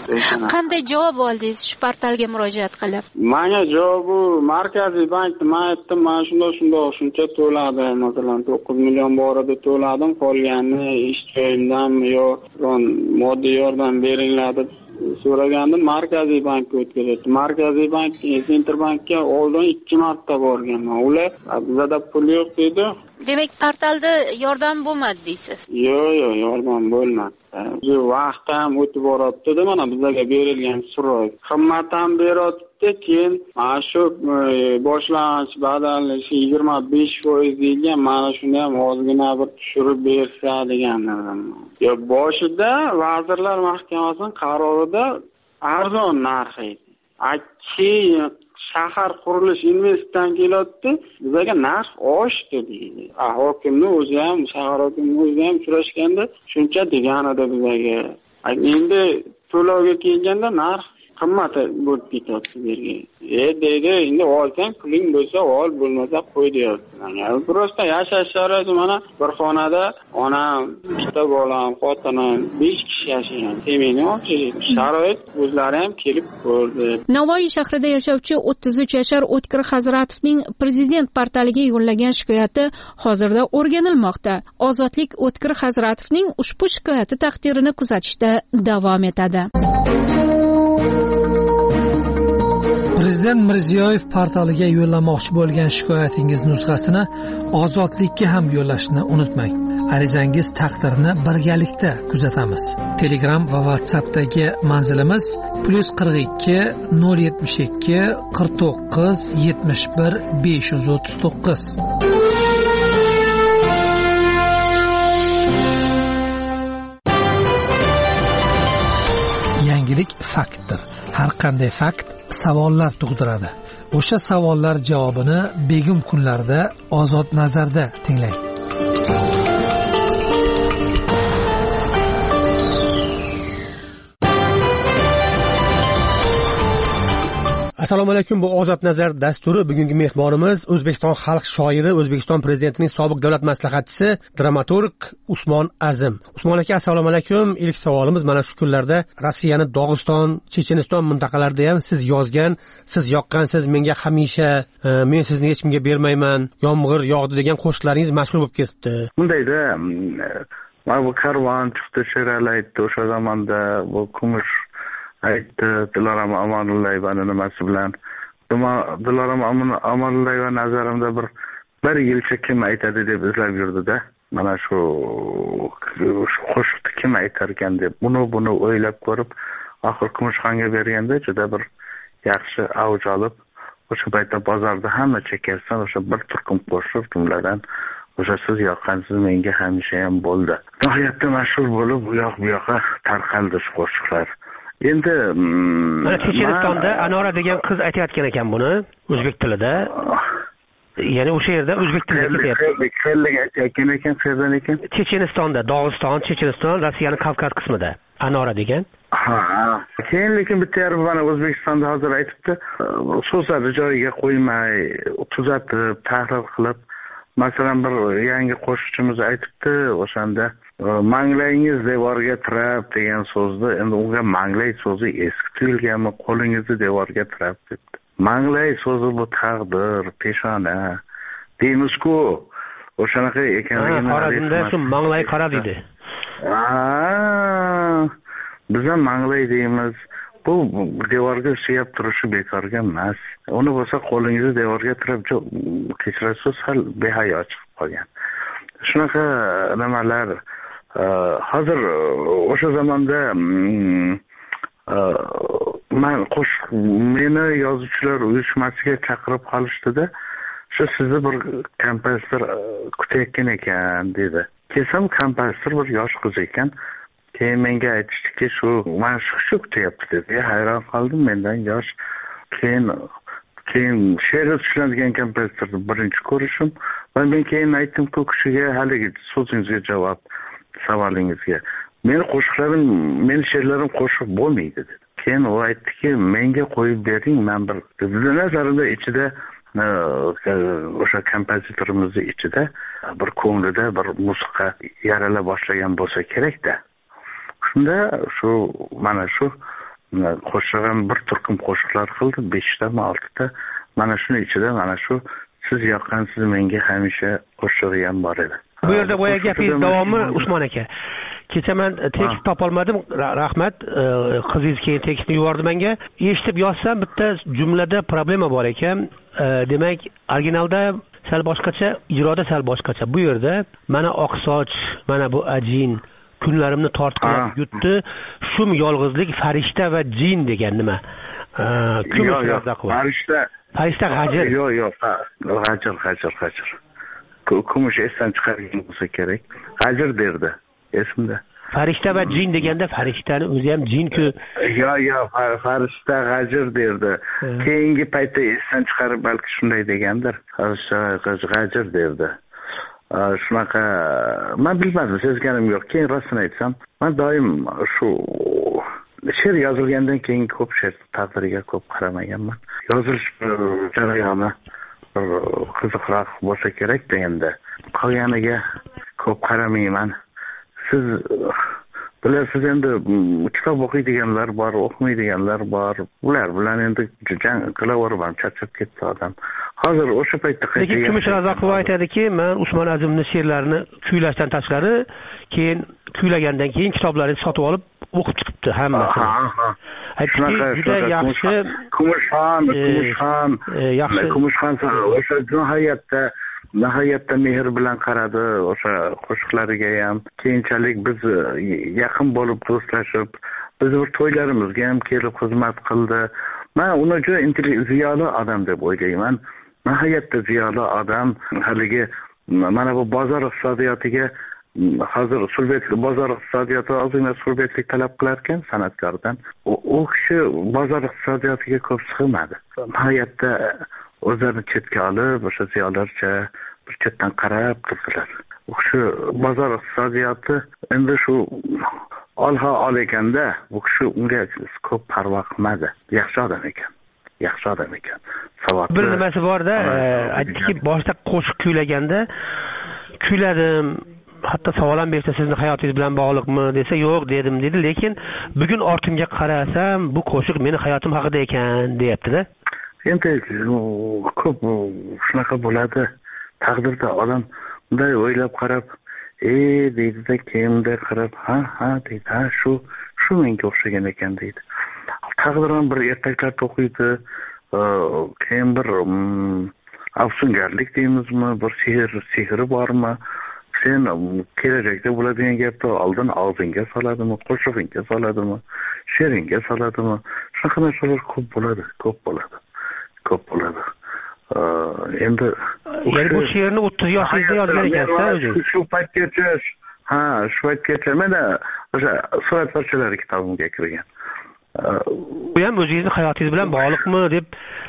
Qanday javob oldingiz shu portalga murojaat qilib? Menga javobi Markaziy bank nima aytdi, men shunday shunday shuncha to'ladi, masalan to'qqiz million borada to'ladim, qolganini ish joyimdanmi yo moddiy yordam beringlar deb so'ragandim. Markaziy bankka o'tkazdi. Markaziy bank Centerbankka oldin ikki marta borganman. Ular bizda pul yo'q dedi. Demak, portalda yordam bo'lmadi deysiz? Yo'q, yo'q, yordam bo'lmadi. Bu vaqt ham o'tib boryapti-da, mana bizga berilgan so'roq. Qimmat ham beryapti, keyin mana shu boshlang'ich badalni yigirma besh foiz deyilgan, mana shuni ham ozgina bir tushirib bersa degandim. Yo, boshida Vazirlar Mahkamasining qarorida arzon narx edi. Keyin shahar qurilish investitsiyadan keladi, bizga narx oshdi deydi. Hokimni o'zi ham, shahar hokimining o'zi ham uchrashganda shuncha degan edi bizga. Endi to'lovga kelganda narx qimmat bo'lib ketyapti bizga. E deydi, endi olsang puling bo'lsa ol, bo'lmasa qo'y deyapti. Yani prosta yashash sharoiti mana bir xonada onam, ikkita bolam, xotinim, besh kishi yashagan. Temini olchi sharoit o'zlari ham kelib ko'rdi. Navoiy shahrida yashovchi o'ttiz uch yashar O'tkir Hazratovning prezident portaliga yo'llagan shikoyati hozirda o'rganilmoqda. Ozodlik O'tkir Hazratovning ushbu shikoyati taqdirini kuzatishda davom etadi. Prezident Mirziyoyev portaliga yo'llamoqchi bo'lgan shikoyatingiz nusxasini Ozodlikka ham yo'llashni unutmang. Arizangiz taqdirini birgalikda kuzatamiz. Telegram va WhatsAppdagi manzilimiz plus qirq ikki nol yetmish ikki qirq to'qqiz yetmish bir besh yuz o'ttiz to'qqiz. Yangilik faktdir. Har qanday fakt savollar tug'diradi. O'sha savollar javobini begum kunlarda Ozod nazarda tinglang. Assalomu alaykum. Bu Ozod nazar dasturi. Bugungi mehmonimiz O'zbekiston xalq shoiri, O'zbekiston prezidentining sobiq davlat maslahatchisi, dramaturg Usmon Azim. Usmon aka, assalomu alaykum. Ilk savolimiz mana shu kunlarda Rossiyani Dog'iston, Checheniston mintaqalarida ham siz yozgan, siz yoqqansiz, menga hamisha e, men sizni hech kimga bermayman, yomg'ir yog'di degan qo'shiqlaringiz mashhur bo'lib ketibdi. Bundayda mana bu Karvon chiqdi, she'rlar aytdi o'sha zamonda, bu Kumush aytdi, Dilorom Omonullayevani nimasi bilan. Dilorom Omonullayeva nazarimda bir bir yilcha kim aytadi deb izlab yurdi-da. Mana shu qo'shiqni kim aytar ekan deb buni buni o'ylab ko'rib, oxir Kumushxonga berganda juda bir yaxshi avj olib, o'sha paytda bozorda hamma chekarsan, o'sha bir turkum qo'shiq jumladan o'sha siz yoqqansiz menga hamisha ham bo'ldi. Nihoyatda mashhur bo'lib, u yoq bu yoqqa tarqaldi shu qo'shiqlar. Endi mana Chechenistonda Anora degan qiz aytayotgan ekan buni o'zbek tilida. Ya'ni o'sha yerda o'zbek tilida ketyapti. Qayerga aytayotgan ekan, qayerdan ekan? Chechenistonda, Dog'iston, Checheniston, Rossiyaning Kavkaz qismida. Anora degan. Ha, keyin lekin bitta yarim mana O'zbekistonda hozir aytibdi, so'zlarni joyiga qo'ymay, tuzatib, tahrir qilib, masalan bir yangi qo'shiqchimiz aytibdi, o'shanda manglayingiz devorga tirab degan so'zni, endi unga manglay so'zi eski tuyulganmi, qo'lingizni devorga tirab debdi. Manglay so'zi bu taqdir, peshona deymiz-ku, o'shanaqa ekanligini. Xorazmda shu manglay qara deydi. Ha, biz ham manglay deymiz. Bu devorga suyab turishi bekorga emas. Uni bo'lsa qo'lingizni devorga tirab, kechirasiz, sal behayo chiqib qolgan. Shunaqa nimalar hozir o'sha zamonda men qo'shiq meni yozuvchilar uyushmasiga chaqirib qolishdi-da, shu sizni bir kompozitor kutayotgan ekan dedi. Kelsam kompozitor bir yosh qiz ekan. Keyin menga aytishdiki, shu mana shu shu kutyapti dedi. Hayron qoldim, mendan yosh. Keyin keyin she'r tushunadigan kompozitorni birinchi ko'rishim. Va men keyin aytdim-ku kishiga, haligi so'zingizga javob, savolingizga. Meni qo'shiqlarim, meni she'rlarim qo'shiq bo'lmaydi dedi. Keyin u aytdiki, menga qo'yib bering, men bir nazarimda ichida o'sha kompozitorimizni ichida bir ko'nglida bir musiqa yarala boshlagan bo'lsa kerak-da. Shunda shu mana shu qo'shig'im bir turkum qo'shiqlar qildi, beshtami, oltita. Mana shuni ichida mana shu siz yoqqansiz menga hamisha qo'shig'i ham bor edi. Bu yerda boya gapingiz davomi Usmon aka. Kecha men tekst topolmadim, rahmat. Qizingiz keyin tekstni yubordi menga. Eshitib yozsam bitta jumlada problema bor ekan. Demak, originalda sal boshqacha, ijroda sal boshqacha. Bu yerda mana oqsoch, mana bu ajin kunlarimni tortqilab yutdi. Shum yolg'izlik farishta va jin degan nima? Kumush yozda qildi. Farishta, farishta g'ajir. Yo'q, yo'q, g'ajir, g'ajir, g'ajir. Kumush esdan chiqargan bo'lsa kerak. G'ajir derdi. Esimda. Farishta va jin deganda farishtani o'zi ham jin-ku. Yo'q, yo'q, farishta g'ajir derdi. Keyingi paytda esdan chiqarib balki shunday degandir. Farishta g'ajir derdi. Shunaqa men bilmadim, sezganim yo'q. Keyin rostini aytsam, men doim shu she'r yozilgandan keyin ko'p she'r taqdiriga ko'p qaramaganman. Yozilish jarayoni qiziqroq bo'lsa kerak deganda, qolganiga ko'p qaramayman. Siz bilasiz, endi kitob o'qiydiganlar bor, o'qimaydiganlar bor. Ular bilan endi jang qilaverib charchab ketdi odam. Hozir o'sha paytda qayta Kumush Razzoqov aytadiki, men Usmon Azimning she'rlarini kuylashdan tashqari, keyin kuylagandan keyin kitoblarini sotib olib o'qib chiqibdi hammasi. Aytdiki, juda yaxshi Kumushxon, Kumushxon, yaxshi Kumushxon o'sha nihoyatda nihoyatda mehr bilan qaradi o'sha qo'shiqlariga ham. Keyinchalik biz yaqin bo'lib do'stlashib, biz bir to'ylarimizga ham kelib xizmat qildi. Men uni juda intellekt, ziyoli odam deb o'ylayman. Nihoyatda ziyoli odam. Haligi mana bu bozor iqtisodiyotiga hozir surbet bozor iqtisodiyoti ozgina surbetlik talab qilar ekan san'atkordan. U kishi bozor iqtisodiyotiga ko'p sig'madi. Nihoyatda o'zlarini chetga olib, o'sha ziyolilarcha bir chetdan qarab turdilar. U kishi bozor iqtisodiyoti endi shu olha ol ekanda, bu kishi unga ko'p parvo qilmadi. Yaxshi odam ekan. yaxshi odam ekan, savodli. Bir nimasi borda, aytdiki, boshida qo'shiq kuylaganda kuyladim, hatto savol ham bersa sizni hayotingiz bilan bog'liqmi desa yo'q dedim dedi, lekin bugun ortimga qarasam bu qo'shiq meni hayotim haqida ekan deyapti-da. Endi ko'p shunaqa bo'ladi. Taqdirda odam bunday o'ylab qarab, "E" deydi-da, kimdir qarab, "Ha, ha" deydi. "Ha, shu shu menga o'xshagan ekan" deydi. Taqdir ham bir ertaklar to'qiydi, keyin bir afsungarlik deymizmi, bir sehr, sehri bormi? Sen kelajakda bo'ladigan gapni oldin og'zingga soladimi, qo'shig'ingga soladimi, she'ringga soladimi? Shunaqa narsalar ko'p bo'ladi, ko'p bo'ladi. Ko'p bo'ladi. Endi ya'ni bu she'rni o'ttiz yoshingizda yozgan ekansiz o'zingiz. Shu paytgacha, ha, shu paytgacha mana o'sha surat parchalari kitobimga kirgan. Bu ham o'zingizni hayotingiz bilan bog'liqmi deb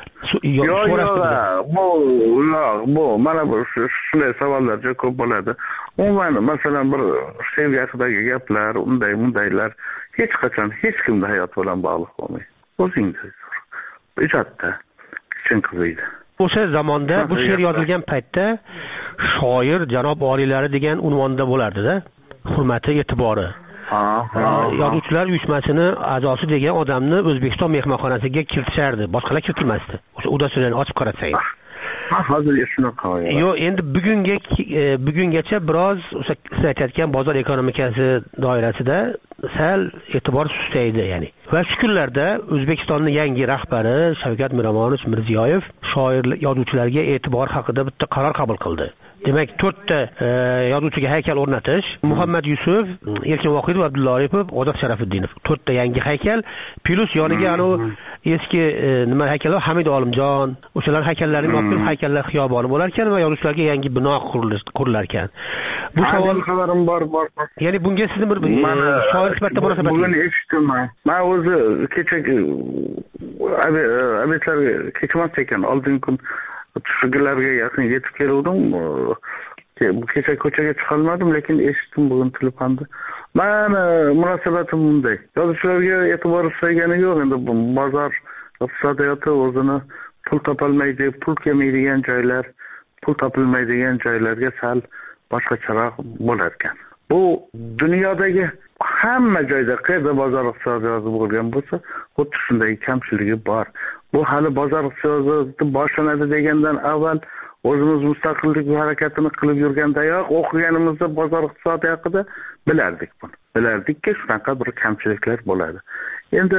so'rashdi. Bu yo'q, bu mana bu shunday savollarga ko'p bo'ladi. Umuman masalan bir sevgi haqidagi gaplar, unday mundaylar hech qachon hech kimning hayoti bilan bog'liq bo'lmaydi. O'zingiz ijodda chin qiziydi. O'sha zamonda bu she'r yozilgan paytda shoir janob oliylari degan unvonda bo'lardi-da, hurmati, e'tibori. Yozuvchilar uyushmasini a'zosi degan odamni O'zbekiston mehmonxonasiga kiritishardi, boshqalar kiritilmasdi. O'sha uddachilarni ochib qarasangiz. Hozir shunaqa. Yo'q, endi bugunga bugungacha biroz o'sha siz aytayotgan bozor ekonomikasi doirasida sal e'tibor sustaydi, ya'ni. Va shu kunlarda O'zbekistonning yangi rahbari Shavkat Miromonovich Mirziyoyev shoir yozuvchilarga e'tibor haqida bitta qaror qabul qildi. Demak, to'rtta yozuvchiga haykal o'rnatish, Muhammad Yusuf, Erkin Vohidov, Abdulla Aripov, Ozod Sharafiddinov. To'rtta yangi haykal, plus yoniga anu eski nima haykal, Hamid Olimjon, o'shalar haykallarining olib haykallar xiyoboni bo'lar ekan va yozuvchilarga yangi bino qurilar ekan. Bu savol xabarim bor, bor. Ya'ni bunga sizni bir shoir sifatida munosabat. Bugun eshitdim. Men o'zi kecha abetlarga kechmas ekan, oldingi kun tushlarga yaqin yetib keldim. Bu kecha ko'chaga chiqolmadim, lekin eshitdim bugun telefonda. Mana munosabatim bunday. Yozuvchilarga e'tibor ishlagani yo'q, endi bozor iqtisodiyoti o'zini pul topolmaydi, pul kelmaydigan joylar, pul topilmaydigan joylarga sal boshqacharoq bo'lar ekan. Bu dunyodagi hamma joyda qayerda bozor iqtisodiyoti bo'lgan bo'lsa, xuddi shunday kamchiligi bor. Bu hali bozor iqtisodiyoti boshlanadi degandan avval o'zimiz mustaqillik harakatini qilib yurgandayoq o'qiganimizda bozor iqtisodiyoti haqida bilardik buni. Bilardikki, shunaqa bir kamchiliklar bo'ladi. Endi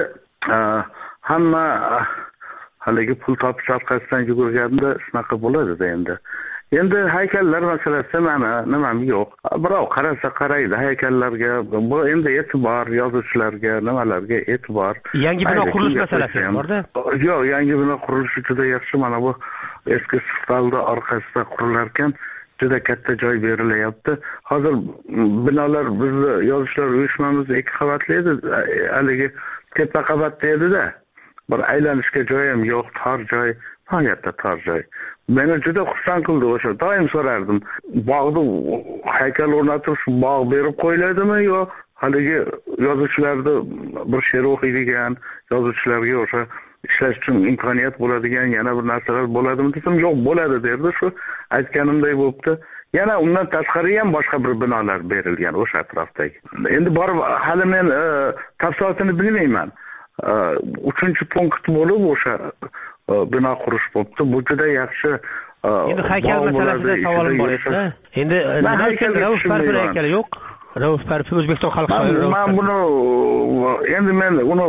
hamma haligi pul topish orqasidan yugurganda shunaqa bo'ladi-da endi. Endi haykallar masalasi mana nimam yo'q. Birov qarasa qaraydi haykallarga, bu endi e'tibor yozuvchilarga, nimalarga e'tibor. Yangi bino qurilish masalasi borda? Yo'q, yangi bino qurilishi juda yaxshi. Mana bu eski Stalda orqasida qurilar ekan, juda katta joy berilyapti. Hozir binolar bizni yozuvchilar uyushmamizda ikki qavatli edi, haligi tepa qavatda edi-da. Bir aylanishga joy ham yo'q, tor joy, hayotda tor joy. Meni juda xursand qildi o'sha. Doim so'rardim, bog'da haykal o'rnatib shu bog' berib qo'yiladimi yo haligi yozuvchilarni bir she'r o'qiydigan, yozuvchilarga o'sha ishlash uchun imkoniyat bo'ladigan yana bir narsalar bo'ladimi desam, yo'q, bo'ladi derdi. Shu aytganimday bo'libdi. Yana undan tashqari ham boshqa bir binolar berilgan o'sha atrofdagi. Endi borib hali men tafsilotini bilmayman. uchinchi punkt bo'lib o'sha bino qurish bo'libdi. Bu juda yaxshi. Endi haykal masalasida savolim bor edi. Endi nima uchun Rauf Parfi haykali yo'q? Rauf Parfi O'zbekiston xalq shoiri. Men buni endi men uni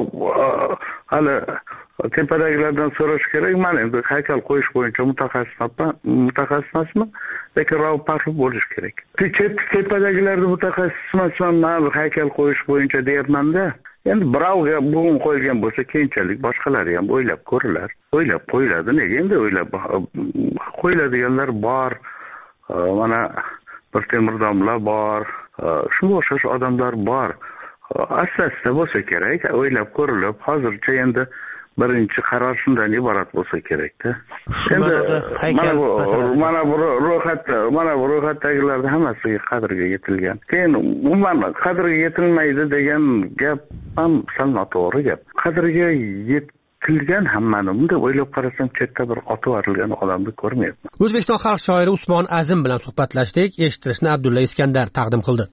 hali tepadagilardan so'rash kerak. Men endi haykal qo'yish bo'yicha mutaxassisman, mutaxassisman, lekin Rauf Parfi bo'lish kerak. Tepadagilarda mutaxassisman, men haykal qo'yish bo'yicha deyapman-da. Endi birovga bugun qo'yilgan bo'lsa, keyinchalik boshqalari ham o'ylab ko'rilar. O'ylab qo'yiladi. Nega endi o'ylab qo'yiladiganlar bor. Mana bir Temurdomlar bor. Shunga o'xshash odamlar bor. Asta-asta bo'lsa kerak, o'ylab ko'rilib, hozircha endi birinchi qaror shundan iborat bo'lsa kerak-da. Endi mana bu mana bu ro'yxatda, mana bu ro'yxatdagilarning hammasiga qadriga yetilgan. Keyin umuman qadriga yetilmaydi degan gap ham sal noto'g'ri gap. Qadriga kulgan hammani. Bunday o'ylab qarasam, chetda bir otib yuborilgan odamni ko'rmayapman. O'zbekiston xalq shoiri Usmon Azim bilan suhbatlashdik. Eshittirishni Abdulla Iskandar taqdim qildi.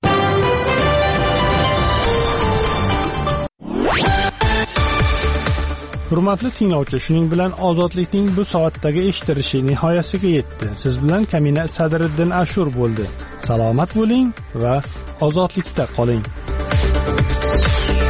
Hurmatli tinglovchi, shuning bilan ozodlikning bu soatdagi eshittirishi nihoyasiga yetdi. Siz bilan Kamina Sadriddin Ashur bo'ldi. Salomat bo'ling va ozodlikda qoling.